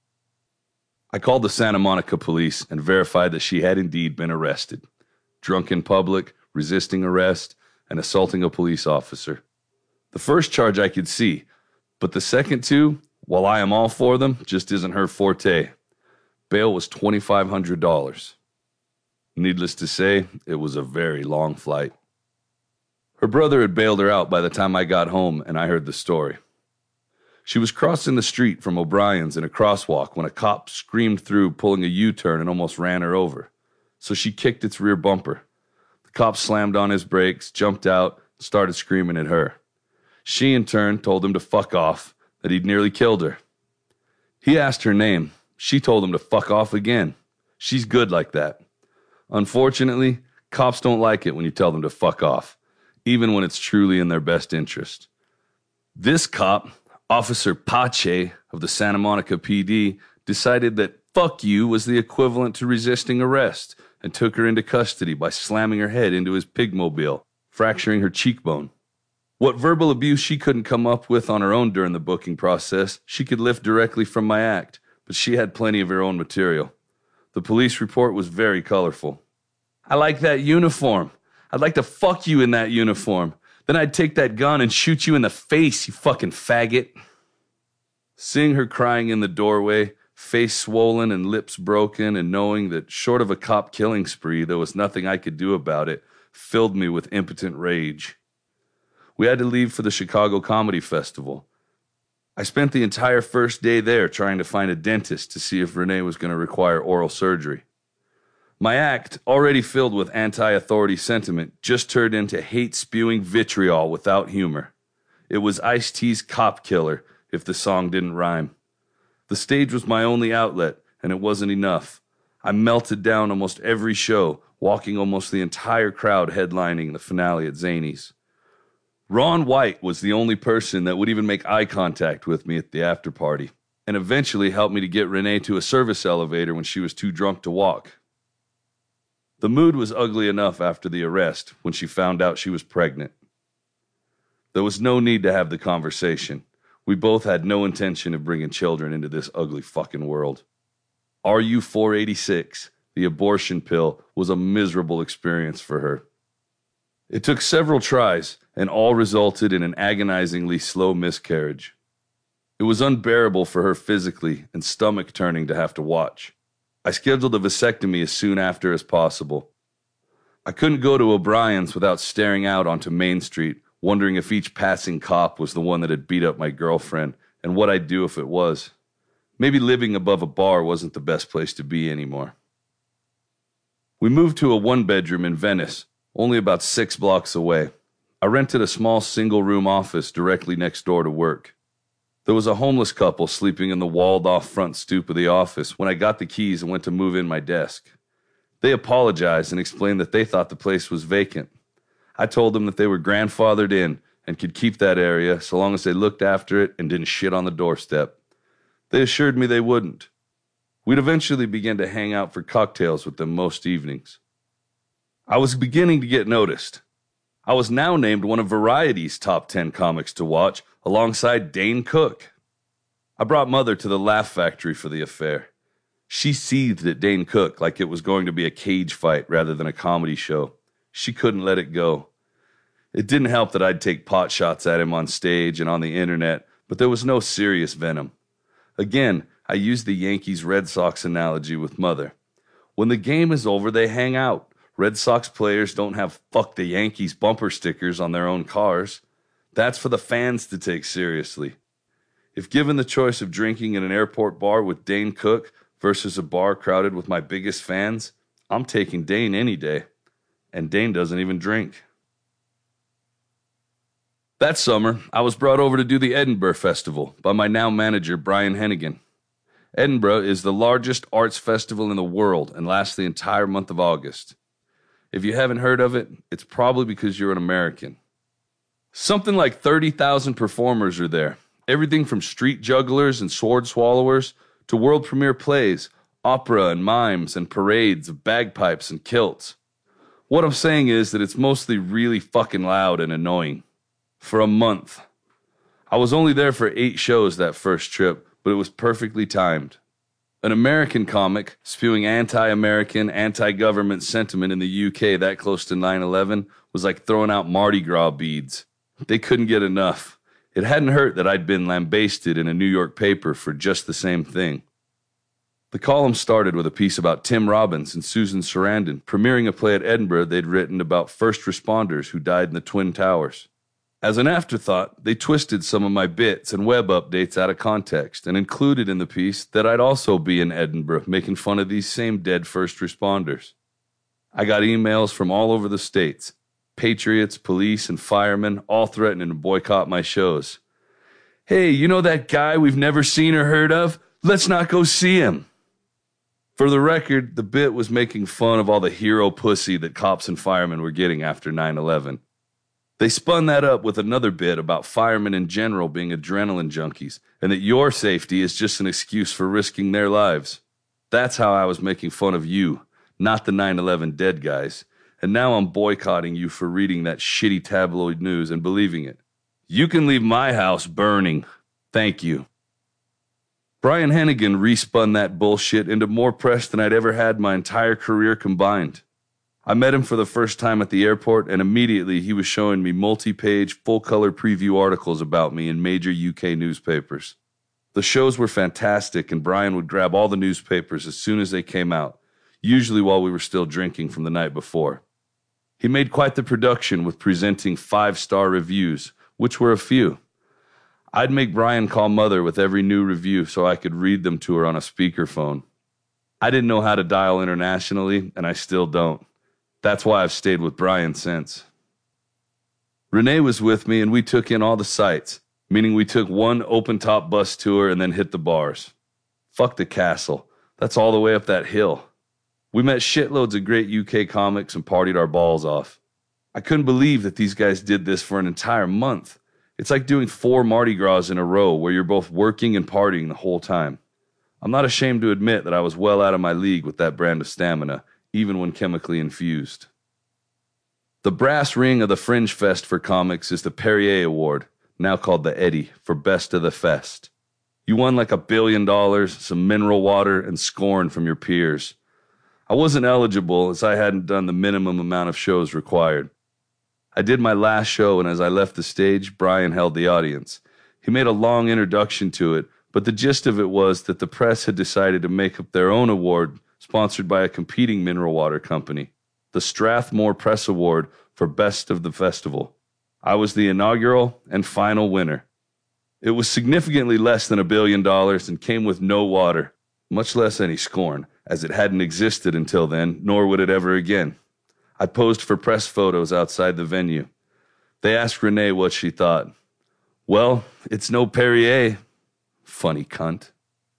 S1: I called the Santa Monica police and verified that she had indeed been arrested. Drunk in public, resisting arrest, and assaulting a police officer. The first charge I could see, but the second two, while I am all for them, just isn't her forte. Bail was twenty-five hundred dollars. Needless to say, it was a very long flight. Her brother had bailed her out by the time I got home and I heard the story. She was crossing the street from O'Brien's in a crosswalk when a cop screamed through, pulling a U-turn and almost ran her over. So she kicked its rear bumper. The cop slammed on his brakes, jumped out, and started screaming at her. She, in turn, told him to fuck off, that he'd nearly killed her. He asked her name. She told him to fuck off again. She's good like that. Unfortunately, cops don't like it when you tell them to fuck off, even when it's truly in their best interest. This cop, Officer Pache of the Santa Monica P D, decided that fuck you was the equivalent to resisting arrest and took her into custody by slamming her head into his pigmobile, fracturing her cheekbone. What verbal abuse she couldn't come up with on her own during the booking process, she could lift directly from my act, but she had plenty of her own material. The police report was very colorful. "I like that uniform. I'd like to fuck you in that uniform. Then I'd take that gun and shoot you in the face, you fucking faggot. Seeing her crying in the doorway, face swollen and lips broken, and knowing that short of a cop killing spree, there was nothing I could do about it, filled me with impotent rage. We had to leave for the Chicago Comedy Festival. I spent the entire first day there trying to find a dentist to see if Renee was going to require oral surgery. My act, already filled with anti-authority sentiment, just turned into hate-spewing vitriol without humor. It was Ice-T's Cop Killer, if the song didn't rhyme. The stage was my only outlet, and it wasn't enough. I melted down almost every show, walking almost the entire crowd headlining the finale at Zany's. Ron White was the only person that would even make eye contact with me at the after party, and eventually helped me to get Renee to a service elevator when she was too drunk to walk. The mood was ugly enough after the arrest when she found out she was pregnant. There was no need to have the conversation. We both had no intention of bringing children into this ugly fucking world. R U four eighty-six, the abortion pill, was a miserable experience for her. It took several tries, and all resulted in an agonizingly slow miscarriage. It was unbearable for her physically and stomach-turning to have to watch. I scheduled a vasectomy as soon after as possible. I couldn't go to O'Brien's without staring out onto Main Street, wondering if each passing cop was the one that had beat up my girlfriend, and what I'd do if it was. Maybe living above a bar wasn't the best place to be anymore. We moved to a one-bedroom in Venice, only about six blocks away. I rented a small single-room office directly next door to work. There was a homeless couple sleeping in the walled-off front stoop of the office when I got the keys and went to move in my desk. They apologized and explained that they thought the place was vacant. I told them that they were grandfathered in and could keep that area so long as they looked after it and didn't shit on the doorstep. They assured me they wouldn't. We'd eventually begin to hang out for cocktails with them most evenings. I was beginning to get noticed. I was now named one of Variety's top ten comics to watch, alongside Dane Cook. I brought Mother to the Laugh Factory for the affair. She seethed at Dane Cook like it was going to be a cage fight rather than a comedy show. She couldn't let it go. It didn't help that I'd take pot shots at him on stage and on the internet, but there was no serious venom. Again, I used the Yankees-Red Sox analogy with Mother. When the game is over, they hang out. Red Sox players don't have "fuck the Yankees" bumper stickers on their own cars. That's for the fans to take seriously. If given the choice of drinking in an airport bar with Dane Cook versus a bar crowded with my biggest fans, I'm taking Dane any day. And Dane doesn't even drink. That summer, I was brought over to do the Edinburgh Festival by my now manager, Brian Hennigan. Edinburgh is the largest arts festival in the world and lasts the entire month of August. If you haven't heard of it, it's probably because you're an American. Something like thirty thousand performers are there. Everything from street jugglers and sword swallowers to world premiere plays, opera and mimes and parades of bagpipes and kilts. What I'm saying is that it's mostly really fucking loud and annoying. For a month. I was only there for eight shows that first trip, but it was perfectly timed. An American comic spewing anti-American, anti-government sentiment in the U K that close to nine eleven was like throwing out Mardi Gras beads. They couldn't get enough. It hadn't hurt that I'd been lambasted in a New York paper for just the same thing. The column started with a piece about Tim Robbins and Susan Sarandon premiering a play at Edinburgh they'd written about first responders who died in the Twin Towers. As an afterthought, they twisted some of my bits and web updates out of context and included in the piece that I'd also be in Edinburgh making fun of these same dead first responders. I got emails from all over the states. Patriots, police, and firemen all threatening to boycott my shows. Hey, you know that guy we've never seen or heard of? Let's not go see him. For the record, the bit was making fun of all the hero pussy that cops and firemen were getting after nine eleven. They spun that up with another bit about firemen in general being adrenaline junkies, and that your safety is just an excuse for risking their lives. That's how I was making fun of you, not the nine eleven dead guys. And now I'm boycotting you for reading that shitty tabloid news and believing it. You can leave my house burning. Thank you. Brian Hennigan respun that bullshit into more press than I'd ever had my entire career combined. I met him for the first time at the airport, and immediately he was showing me multi-page, full-color preview articles about me in major U K newspapers. The shows were fantastic, and Brian would grab all the newspapers as soon as they came out, usually while we were still drinking from the night before. He made quite the production with presenting five-star reviews, which were a few. I'd make Brian call Mother with every new review so I could read them to her on a speakerphone. I didn't know how to dial internationally, and I still don't. That's why I've stayed with Brian since. Renee was with me, and we took in all the sights, meaning we took one open-top bus tour and then hit the bars. Fuck the castle. That's all the way up that hill. We met shitloads of great U K comics and partied our balls off. I couldn't believe that these guys did this for an entire month. It's like doing four Mardi Gras in a row where you're both working and partying the whole time. I'm not ashamed to admit that I was well out of my league with that brand of stamina, even when chemically infused. The brass ring of the Fringe Fest for comics is the Perrier Award, now called the Eddie, for Best of the Fest. You won like a billion dollars, some mineral water, and scorn from your peers. I wasn't eligible as I hadn't done the minimum amount of shows required. I did my last show, and as I left the stage, Brian held the audience. He made a long introduction to it, but the gist of it was that the press had decided to make up their own award sponsored by a competing mineral water company, the Strathmore Press Award for Best of the Festival. I was the inaugural and final winner. It was significantly less than a billion dollars and came with no water, much less any scorn, as it hadn't existed until then, nor would it ever again. I posed for press photos outside the venue. They asked Renee what she thought. Well, it's no Perrier. Funny cunt.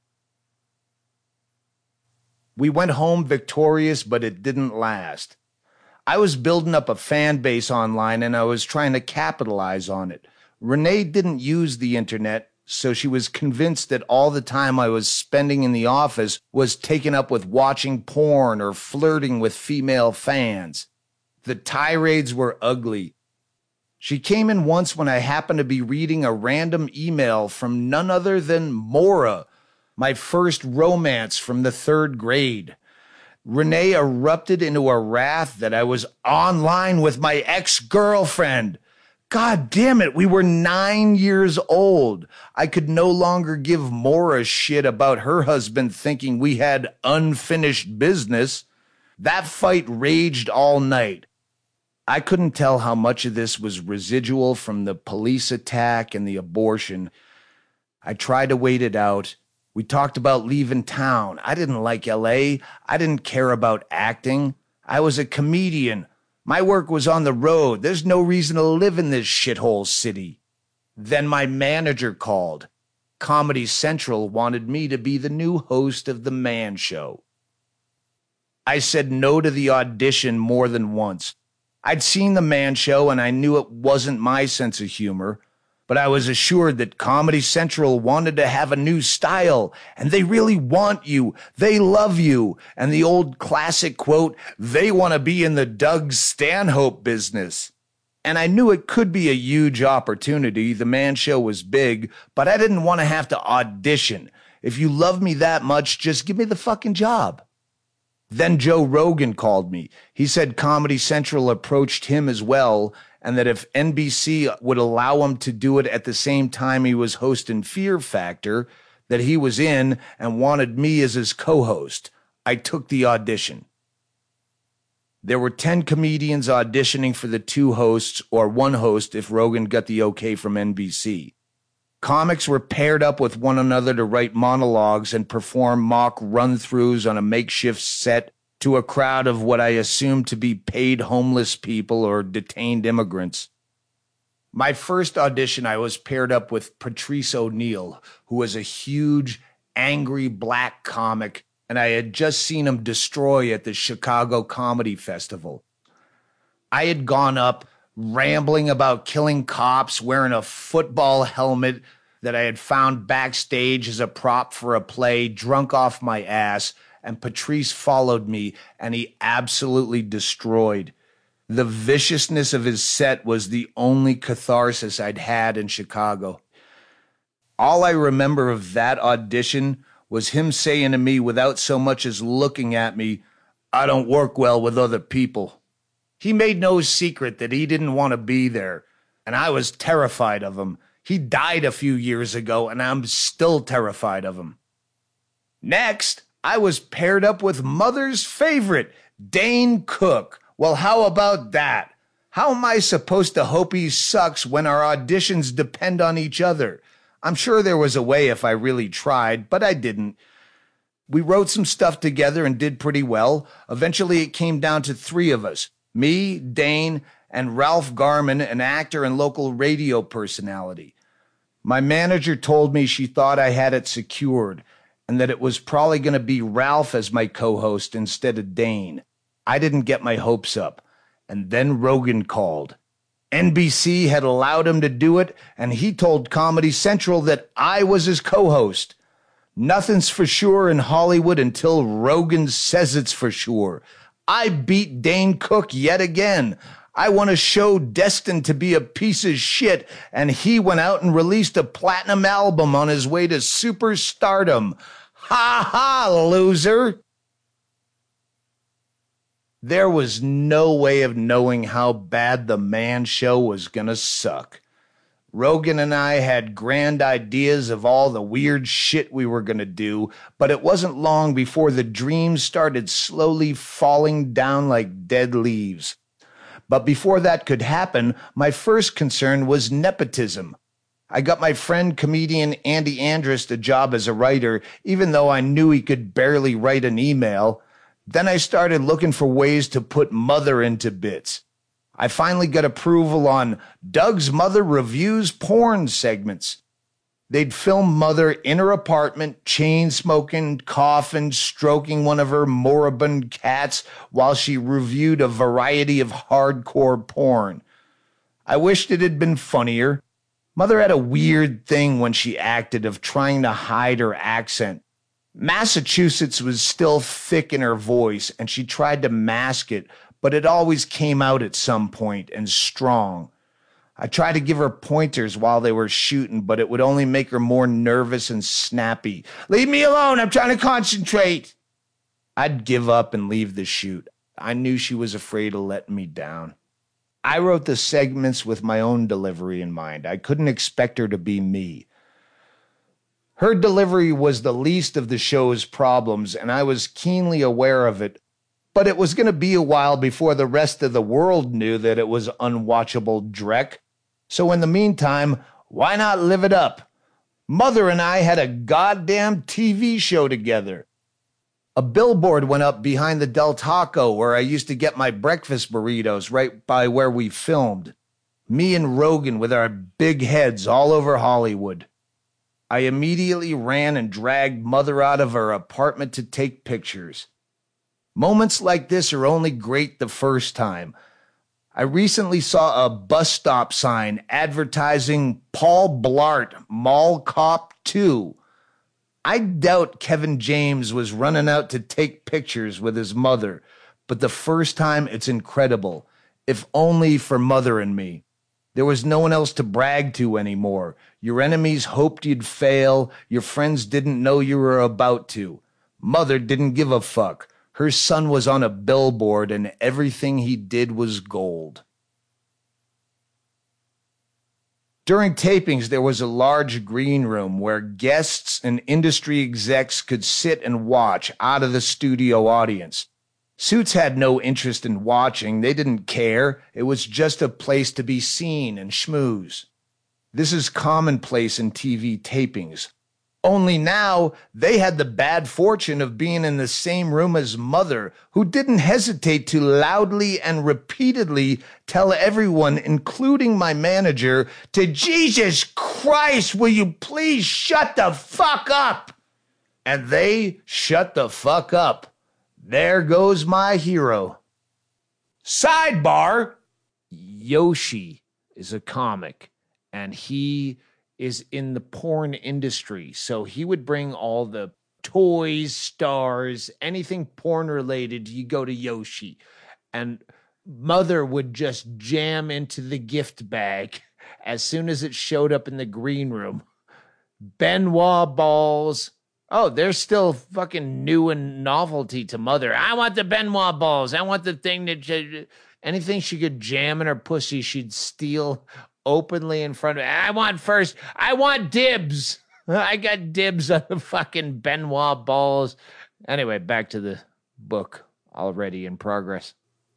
S6: We went home victorious, but it didn't last. I was building up a fan base online, and I was trying to capitalize on it. Renee didn't use the internet, so she was convinced that all the time I was spending in the office was taken up with watching porn or flirting with female fans. The tirades were ugly. She came in once when I happened to be reading a random email from none other than Maura, my first romance from the third grade. Renee erupted into a wrath that I was online with my ex-girlfriend. God damn it, we were nine years old. I could no longer give Maura shit about her husband thinking we had unfinished business. That fight raged all night. I couldn't tell how much of this was residual from the police attack and the abortion. I tried to wait it out. We talked about leaving town. I didn't like L A. I didn't care about acting. I was a comedian. My work was on the road. There's no reason to live in this shithole city. Then my manager called. Comedy Central wanted me to be the new host of The Man Show. I said no to the audition more than once. I'd seen The Man Show and I knew it wasn't my sense of humor, but I was assured that Comedy Central wanted to have a new style, and they really want you. They love you. And the old classic quote, they want to be in the Doug Stanhope business. And I knew it could be a huge opportunity. The Man Show was big, but I didn't want to have to audition. If you love me that much, just give me the fucking job. Then Joe Rogan called me. He said Comedy Central approached him as well, and that if N B C would allow him to do it at the same time he was hosting Fear Factor, that he was in and wanted me as his co-host. I took the audition. There were ten comedians auditioning for the two hosts, or one host if Rogan got the okay from N B C. Comics were paired up with one another to write monologues and perform mock run-throughs on a makeshift set to a crowd of what I assumed to be paid homeless people or detained immigrants. My first audition, I was paired up with Patrice O'Neal, who was a huge, angry black comic, and I had just seen him destroy at the Chicago Comedy Festival. I had gone up rambling about killing cops, wearing a football helmet that I had found backstage as a prop for a play, drunk off my ass, and Patrice followed me, and he absolutely destroyed. The viciousness of his set was the only catharsis I'd had in Chicago. All I remember of that audition was him saying to me without so much as looking at me, I don't work well with other people. He made no secret that he didn't want to be there, and I was terrified of him. He died a few years ago, and I'm still terrified of him. Next, I was paired up with Mother's favorite, Dane Cook. Well, how about that? How am I supposed to hope he sucks when our auditions depend on each other? I'm sure there was a way if I really tried, but I didn't. We wrote some stuff together and did pretty well. Eventually, it came down to three of us, me, Dane, and Ralph Garman, an actor and local radio personality. My manager told me she thought I had it secured and that it was probably going to be Ralph as my co-host instead of Dane. I didn't get my hopes up. And then Rogan called. N B C had allowed him to do it, and he told Comedy Central that I was his co-host. Nothing's for sure in Hollywood until Rogan says it's for sure. I beat Dane Cook yet again. I won a show destined to be a piece of shit, and he went out and released a platinum album on his way to superstardom. Ha ha, loser! There was no way of knowing how bad the Man Show was gonna suck. Rogan and I had grand ideas of all the weird shit we were gonna do, but it wasn't long before the dreams started slowly falling down like dead leaves. But before that could happen, my first concern was nepotism. I got my friend comedian Andy Andrist a job as a writer, even though I knew he could barely write an email. Then I started looking for ways to put Mother into bits. I finally got approval on Doug's Mother Reviews Porn segments. They'd film Mother in her apartment, chain-smoking, coughing, stroking one of her moribund cats while she reviewed a variety of hardcore porn. I wished it had been funnier. Mother had a weird thing when she acted of trying to hide her accent. Massachusetts was still thick in her voice, and she tried to mask it, but it always came out at some point and strong. I tried to give her pointers while they were shooting, but it would only make her more nervous and snappy. Leave me alone, I'm trying to concentrate. I'd give up and leave the shoot. I knew she was afraid of letting me down. I wrote the segments with my own delivery in mind. I couldn't expect her to be me. Her delivery was the least of the show's problems, and I was keenly aware of it, but it was going to be a while before the rest of the world knew that it was unwatchable dreck. So in the meantime, why not live it up? Mother and I had a goddamn T V show together. A billboard went up behind the Del Taco where I used to get my breakfast burritos right by where we filmed. Me and Rogan with our big heads all over Hollywood. I immediately ran and dragged Mother out of her apartment to take pictures. Moments like this are only great the first time. I recently saw a bus stop sign advertising Paul Blart Mall Cop two. I doubt Kevin James was running out to take pictures with his mother, but the first time it's incredible, if only for Mother and me. There was no one else to brag to anymore. Your enemies hoped you'd fail. Your friends didn't know you were about to. Mother didn't give a fuck. Her son was on a billboard, and everything he did was gold. During tapings, there was a large green room where guests and industry execs could sit and watch out of the studio audience. Suits had no interest in watching. They didn't care. It was just a place to be seen and schmooze. This is commonplace in T V tapings. Only now, they had the bad fortune of being in the same room as Mother, who didn't hesitate to loudly and repeatedly tell everyone, including my manager, to Jesus Christ, will you please shut the fuck up? And they shut the fuck up. There goes my hero. Sidebar. Yoshi is a comic, and he is in the porn industry. So he would bring all the toys, stars, anything porn related, you go to Yoshi. And Mother would just jam into the gift bag as soon as it showed up in the green room. Benoit balls. Oh, they're still fucking new and novelty to Mother. I want the Benoit balls. I want the thing that,
S3: Anything she could jam in her pussy, she'd steal openly in front of me. I want first. I want dibs. I got dibs on the fucking Benoit balls. Anyway, back to the book, already in progress.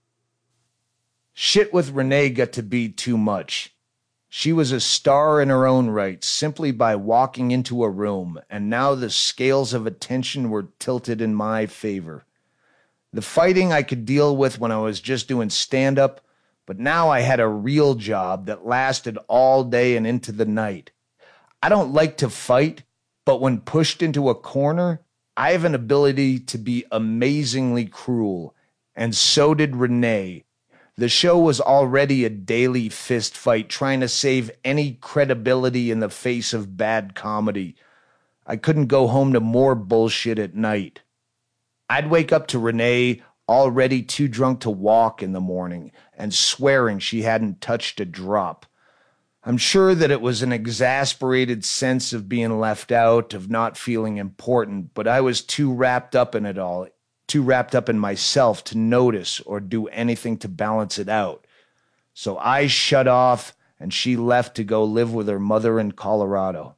S6: Shit with Renee got to be too much. She was a star in her own right simply by walking into a room, and now the scales of attention were tilted in my favor. The fighting I could deal with when I was just doing stand-up, but now I had a real job that lasted all day and into the night. I don't like to fight, but when pushed into a corner, I have an ability to be amazingly cruel, and so did Renee. The show was already a daily fist fight trying to save any credibility in the face of bad comedy. I couldn't go home to more bullshit at night. I'd wake up to Renee already too drunk to walk in the morning and swearing she hadn't touched a drop. I'm sure that it was an exasperated sense of being left out, of not feeling important, but I was too wrapped up in it all, too wrapped up in myself to notice or do anything to balance it out. So I shut off, and she left to go live with her mother in Colorado.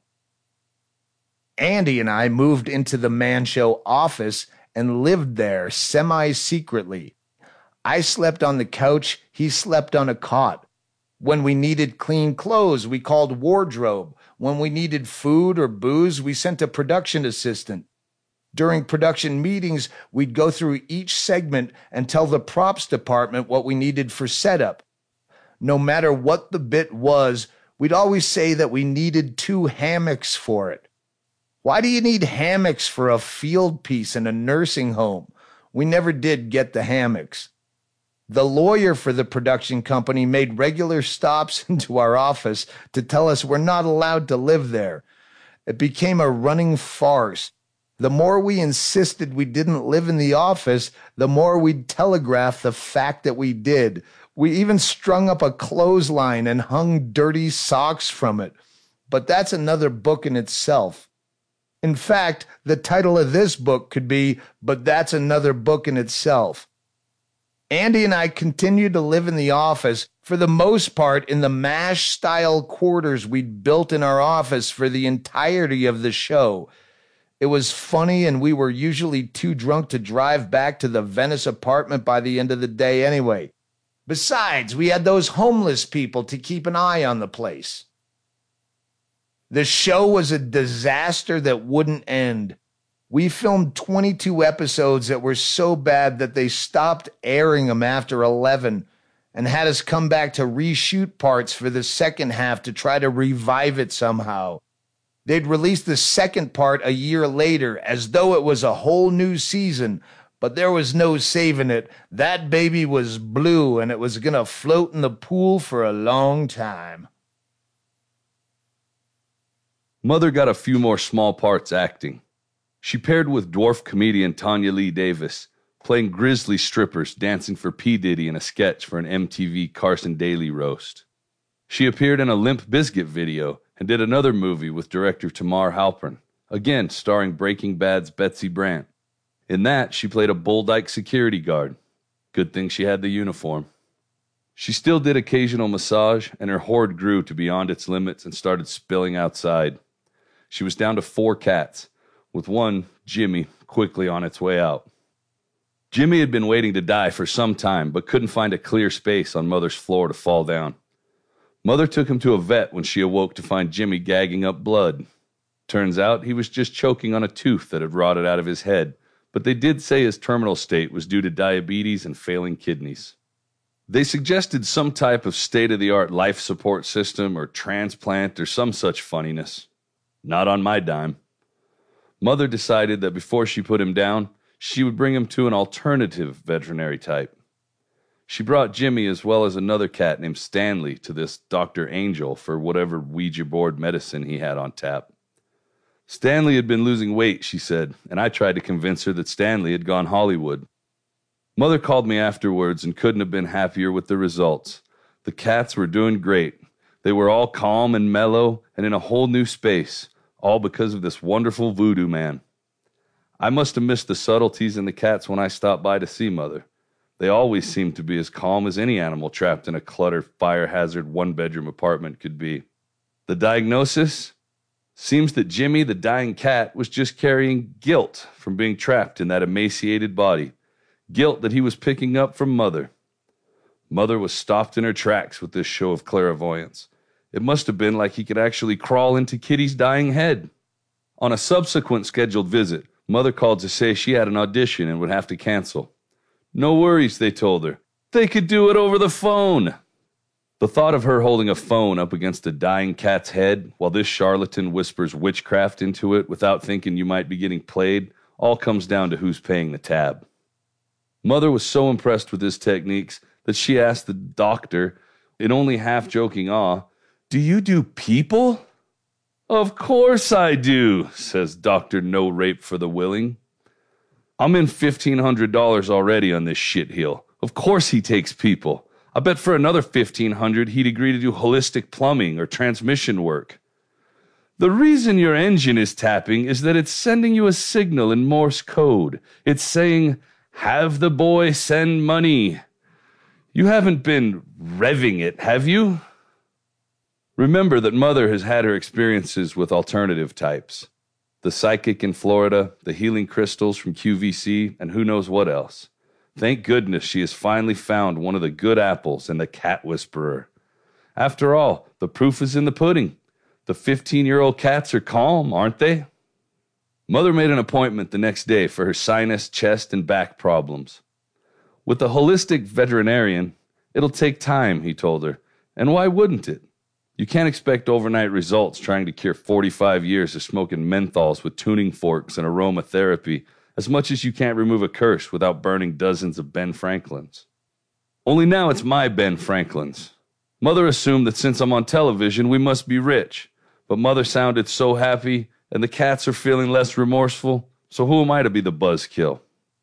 S6: Andy and I moved into the Man Show office and lived there semi-secretly. I slept on the couch, he slept on a cot. When we needed clean clothes, we called wardrobe. When we needed food or booze, we sent a production assistant. During production meetings, we'd go through each segment and tell the props department what we needed for setup. No matter what the bit was, we'd always say that we needed two hammocks for it. Why do you need hammocks for a field piece in a nursing home? We never did get the hammocks. The lawyer for the production company made regular stops into our office to tell us we're not allowed to live there. It became a running farce. The more we insisted we didn't live in the office, the more we'd telegraph the fact that we did. We even strung up a clothesline and hung dirty socks from it. But that's another book in itself. In fact, the title of this book could be, But That's Another Book in Itself. Andy and I continued to live in the office, for the most part in the MASH-style quarters we'd built in our office for the entirety of the show. It was funny, and we were usually too drunk to drive back to the Venice apartment by the end of the day anyway. Besides, we had those homeless people to keep an eye on the place. The show was a disaster that wouldn't end. We filmed twenty-two episodes that were so bad that they stopped airing them after eleven and had us come back to reshoot parts for the second half to try to revive it somehow. They'd release the second part a year later as though it was a whole new season, but there was no saving it. That baby was blue and it was going to float in the pool for a long time.
S1: Mother got a few more small parts acting. She paired with dwarf comedian Tanya Lee Davis, playing grisly strippers dancing for P. Diddy in a sketch for an M T V Carson Daly roast. She appeared in a Limp Bizkit video and did another movie with director Tamar Halpern, again starring Breaking Bad's Betsy Brandt. In that, she played a Bull Dyke security guard. Good thing she had the uniform. She still did occasional massage, and her hoard grew to beyond its limits and started spilling outside. She was down to four cats, with one, Jimmy, quickly on its way out. Jimmy had been waiting to die for some time, but couldn't find a clear space on Mother's floor to fall down. Mother took him to a vet when she awoke to find Jimmy gagging up blood. Turns out he was just choking on a tooth that had rotted out of his head, but they did say his terminal state was due to diabetes and failing kidneys. They suggested some type of state-of-the-art life support system or transplant or some such funniness. Not on my dime. Mother decided that before she put him down, she would bring him to an alternative veterinary type. She brought Jimmy as well as another cat named Stanley to this Doctor Angel for whatever Ouija board medicine he had on tap. Stanley had been losing weight, she said, and I tried to convince her that Stanley had gone Hollywood. Mother called me afterwards and couldn't have been happier with the results. The cats were doing great. They were all calm and mellow and in a whole new space, all because of this wonderful voodoo man. I must have missed the subtleties in the cats when I stopped by to see Mother. They always seemed to be as calm as any animal trapped in a cluttered, fire hazard, one bedroom apartment could be. The diagnosis? Seems that Jimmy, the dying cat, was just carrying guilt from being trapped in that emaciated body. Guilt that he was picking up from Mother. Mother was stopped in her tracks with this show of clairvoyance. It must have been like he could actually crawl into Kitty's dying head. On a subsequent scheduled visit, Mother called to say she had an audition and would have to cancel. No worries, they told her. They could do it over the phone. The thought of her holding a phone up against a dying cat's head while this charlatan whispers witchcraft into it without thinking you might be getting played all comes down to who's paying the tab. Mother was so impressed with his techniques that she asked the doctor, in only half-joking awe, "Do you do people?" "Of course I do," says Doctor No Rape for the Willing. "I'm in fifteen hundred dollars already on this shitheel. Of course he takes people. I bet for another fifteen hundred dollars he'd agree to do holistic plumbing or transmission work." "The reason your engine is tapping is that it's sending you a signal in Morse code. It's saying, 'Have the boy send money.' You haven't been revving it, have you?" Remember that Mother has had her experiences with alternative types. The psychic in Florida, the healing crystals from Q V C, and who knows what else. Thank goodness she has finally found one of the good apples in the cat whisperer. After all, the proof is in the pudding. The fifteen-year-old cats are calm, aren't they? Mother made an appointment the next day for her sinus, chest, and back problems. With a holistic veterinarian, it'll take time, he told her. And why wouldn't it? You can't expect overnight results trying to cure forty-five years of smoking menthols with tuning forks and aromatherapy, as much as you can't remove a curse without burning dozens of Ben Franklins. Only now it's my Ben Franklins. Mother assumed that since I'm on television, we must be rich. But Mother sounded so happy, and the cats are feeling less remorseful, so who am I to be the buzzkill?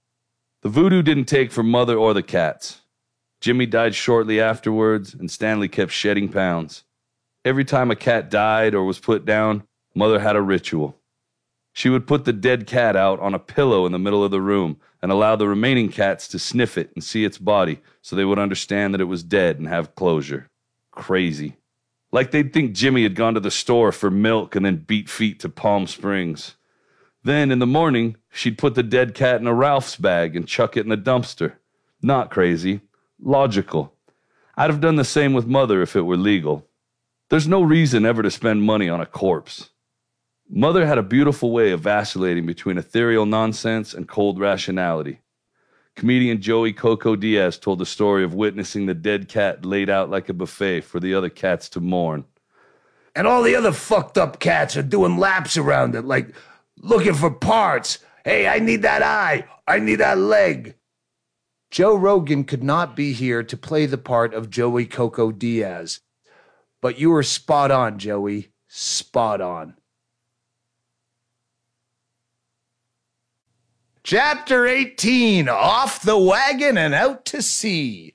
S1: The voodoo didn't take for Mother or the cats. Jimmy died shortly afterwards, and Stanley kept shedding pounds. Every time a cat died or was put down, Mother had a ritual. She would put the dead cat out on a pillow in the middle of the room and allow the remaining cats to sniff it and see its body so they would understand that it was dead and have closure. Crazy. Like they'd think Jimmy had gone to the store for milk and then beat feet to Palm Springs. Then, in the morning, she'd put the dead cat in a Ralph's bag and chuck it in the dumpster. Not crazy. Logical. I'd have done the same with Mother if it were legal. There's no reason ever to spend money on a corpse. Mother had a beautiful way of vacillating between ethereal nonsense and cold rationality. Comedian Joey Coco Diaz told the story of witnessing the dead cat laid out like a buffet for the other cats to mourn.
S6: And all the other fucked up cats are doing laps around it, like looking for parts. Hey, I need that eye. I need that leg. Joe Rogan could not be here to play the part of Joey Coco Diaz. But you were spot on, Joey. Spot on. Chapter eighteen, Off the Wagon and Out to Sea.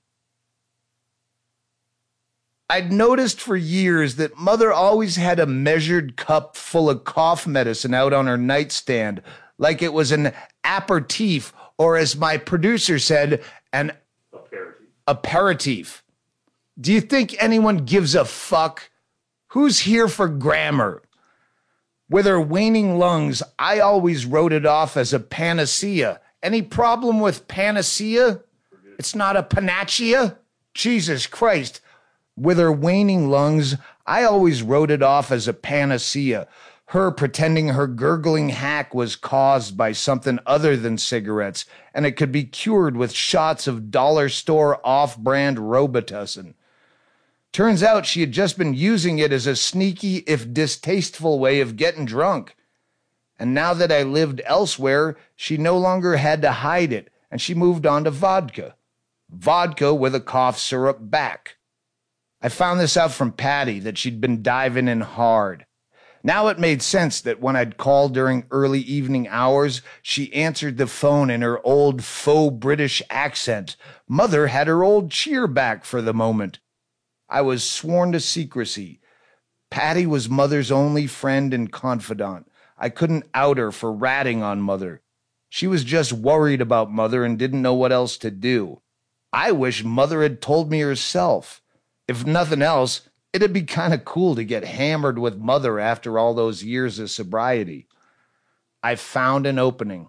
S6: I'd noticed for years that Mother always had a measured cup full of cough medicine out on her nightstand, like it was an aperitif, or as my producer said, an aperitif. aperitif. Do you think anyone gives a fuck? Who's here for grammar? With her waning lungs, I always wrote it off as a panacea. Any problem with panacea? It's not a panacea? Jesus Christ. With her waning lungs, I always wrote it off as a panacea. Her pretending her gurgling hack was caused by something other than cigarettes, and it could be cured with shots of dollar store off-brand Robitussin. Turns out she had just been using it as a sneaky, if distasteful, way of getting drunk. And now that I lived elsewhere, she no longer had to hide it, and she moved on to vodka. Vodka with a cough syrup back. I found this out from Patty, that she'd been diving in hard. Now it made sense that when I'd call during early evening hours, she answered the phone in her old faux British accent. Mother had her old cheer back for the moment. I was sworn to secrecy. Patty was Mother's only friend and confidant. I couldn't out her for ratting on Mother. She was just worried about Mother and didn't know what else to do. I wish Mother had told me herself. If nothing else, it'd be kind of cool to get hammered with Mother after all those years of sobriety. I found an opening.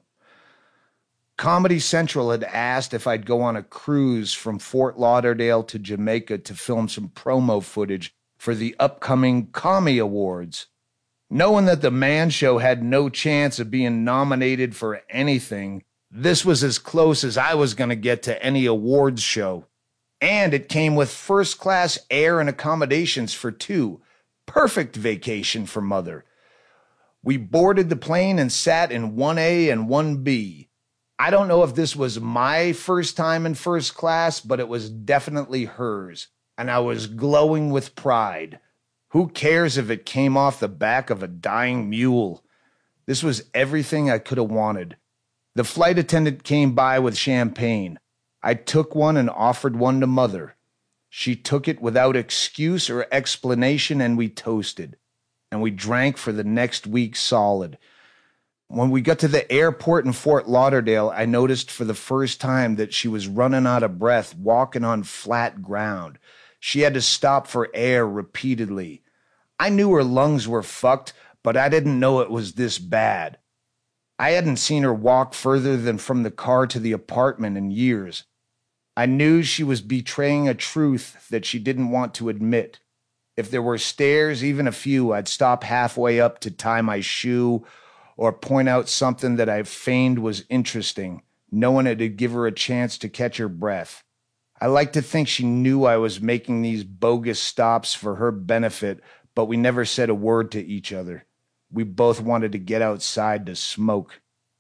S6: Comedy Central had asked if I'd go on a cruise from Fort Lauderdale to Jamaica to film some promo footage for the upcoming Commie Awards. Knowing that the Man Show had no chance of being nominated for anything, this was as close as I was going to get to any awards show. And it came with first-class air and accommodations for two. Perfect vacation for Mother. We boarded the plane and sat in one A and one B. I don't know if this was my first time in first class, but it was definitely hers, and I was glowing with pride. Who cares if it came off the back of a dying mule? This was everything I could have wanted. The flight attendant came by with champagne. I took one and offered one to Mother. She took it without excuse or explanation, and we toasted. And we drank for the next week solid. When we got to the airport in Fort Lauderdale, I noticed for the first time that she was running out of breath, walking on flat ground. She had to stop for air repeatedly. I knew her lungs were fucked, but I didn't know it was this bad. I hadn't seen her walk further than from the car to the apartment in years. I knew she was betraying a truth that she didn't want to admit. If there were stairs, even a few, I'd stop halfway up to tie my shoe or point out something that I feigned was interesting, knowing it'd give her a chance to catch her breath. I like to think she knew I was making these bogus stops for her benefit, but we never said a word to each other. We both wanted to get outside to smoke.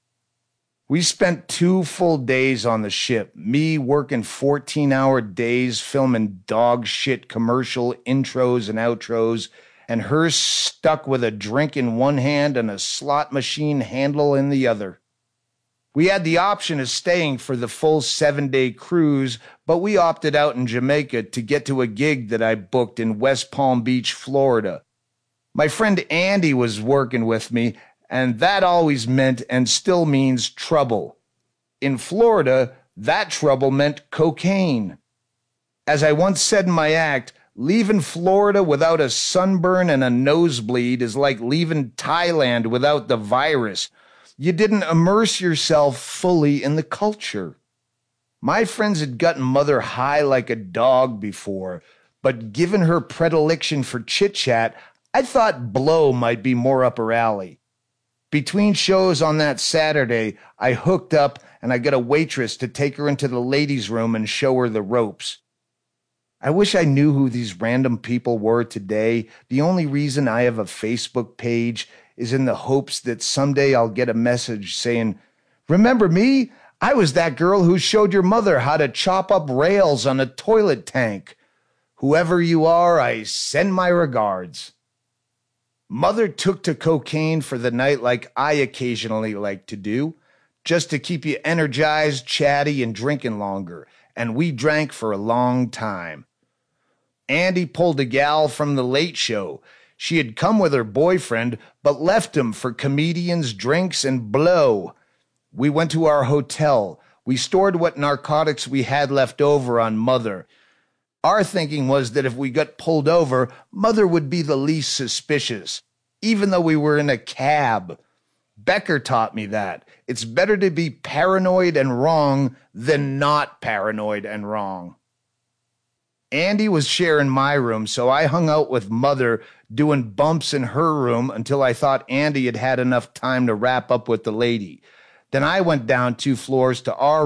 S6: We spent two full days on the ship, me working fourteen-hour days filming dog shit commercial intros and outros, and her stuck with a drink in one hand and a slot machine handle in the other. We had the option of staying for the full seven-day cruise, but we opted out in Jamaica to get to a gig that I booked in West Palm Beach, Florida. My friend Andy was working with me, and that always meant and still means trouble. In Florida, that trouble meant cocaine. As I once said in my act, leaving Florida without a sunburn and a nosebleed is like leaving Thailand without the virus. You didn't immerse yourself fully in the culture. My friends had gotten Mother high like a dog before, but given her predilection for chit-chat, I thought blow might be more up her alley. Between shows on that Saturday, I hooked up and I got a waitress to take her into the ladies' room and show her the ropes. I wish I knew who these random people were today. The only reason I have a Facebook page is in the hopes that someday I'll get a message saying, "Remember me? I was that girl who showed your mother how to chop up rails on a toilet tank. Whoever you are, I send my regards." Mother took to cocaine for the night like I occasionally like to do, just to keep you energized, chatty, and drinking longer, and we drank for a long time. Andy pulled a gal from the Late Show. She had come with her boyfriend, but left him for comedians, drinks, and blow. We went to our hotel. We stored what narcotics we had left over on Mother. Our thinking was that if we got pulled over, Mother would be the least suspicious, even though we were in a cab. Becker taught me that. It's better to be paranoid and wrong than not paranoid and wrong. Andy was sharing my room, so I hung out with Mother doing bumps in her room until I thought Andy had had enough time to wrap up with the lady. Then I went down two floors to our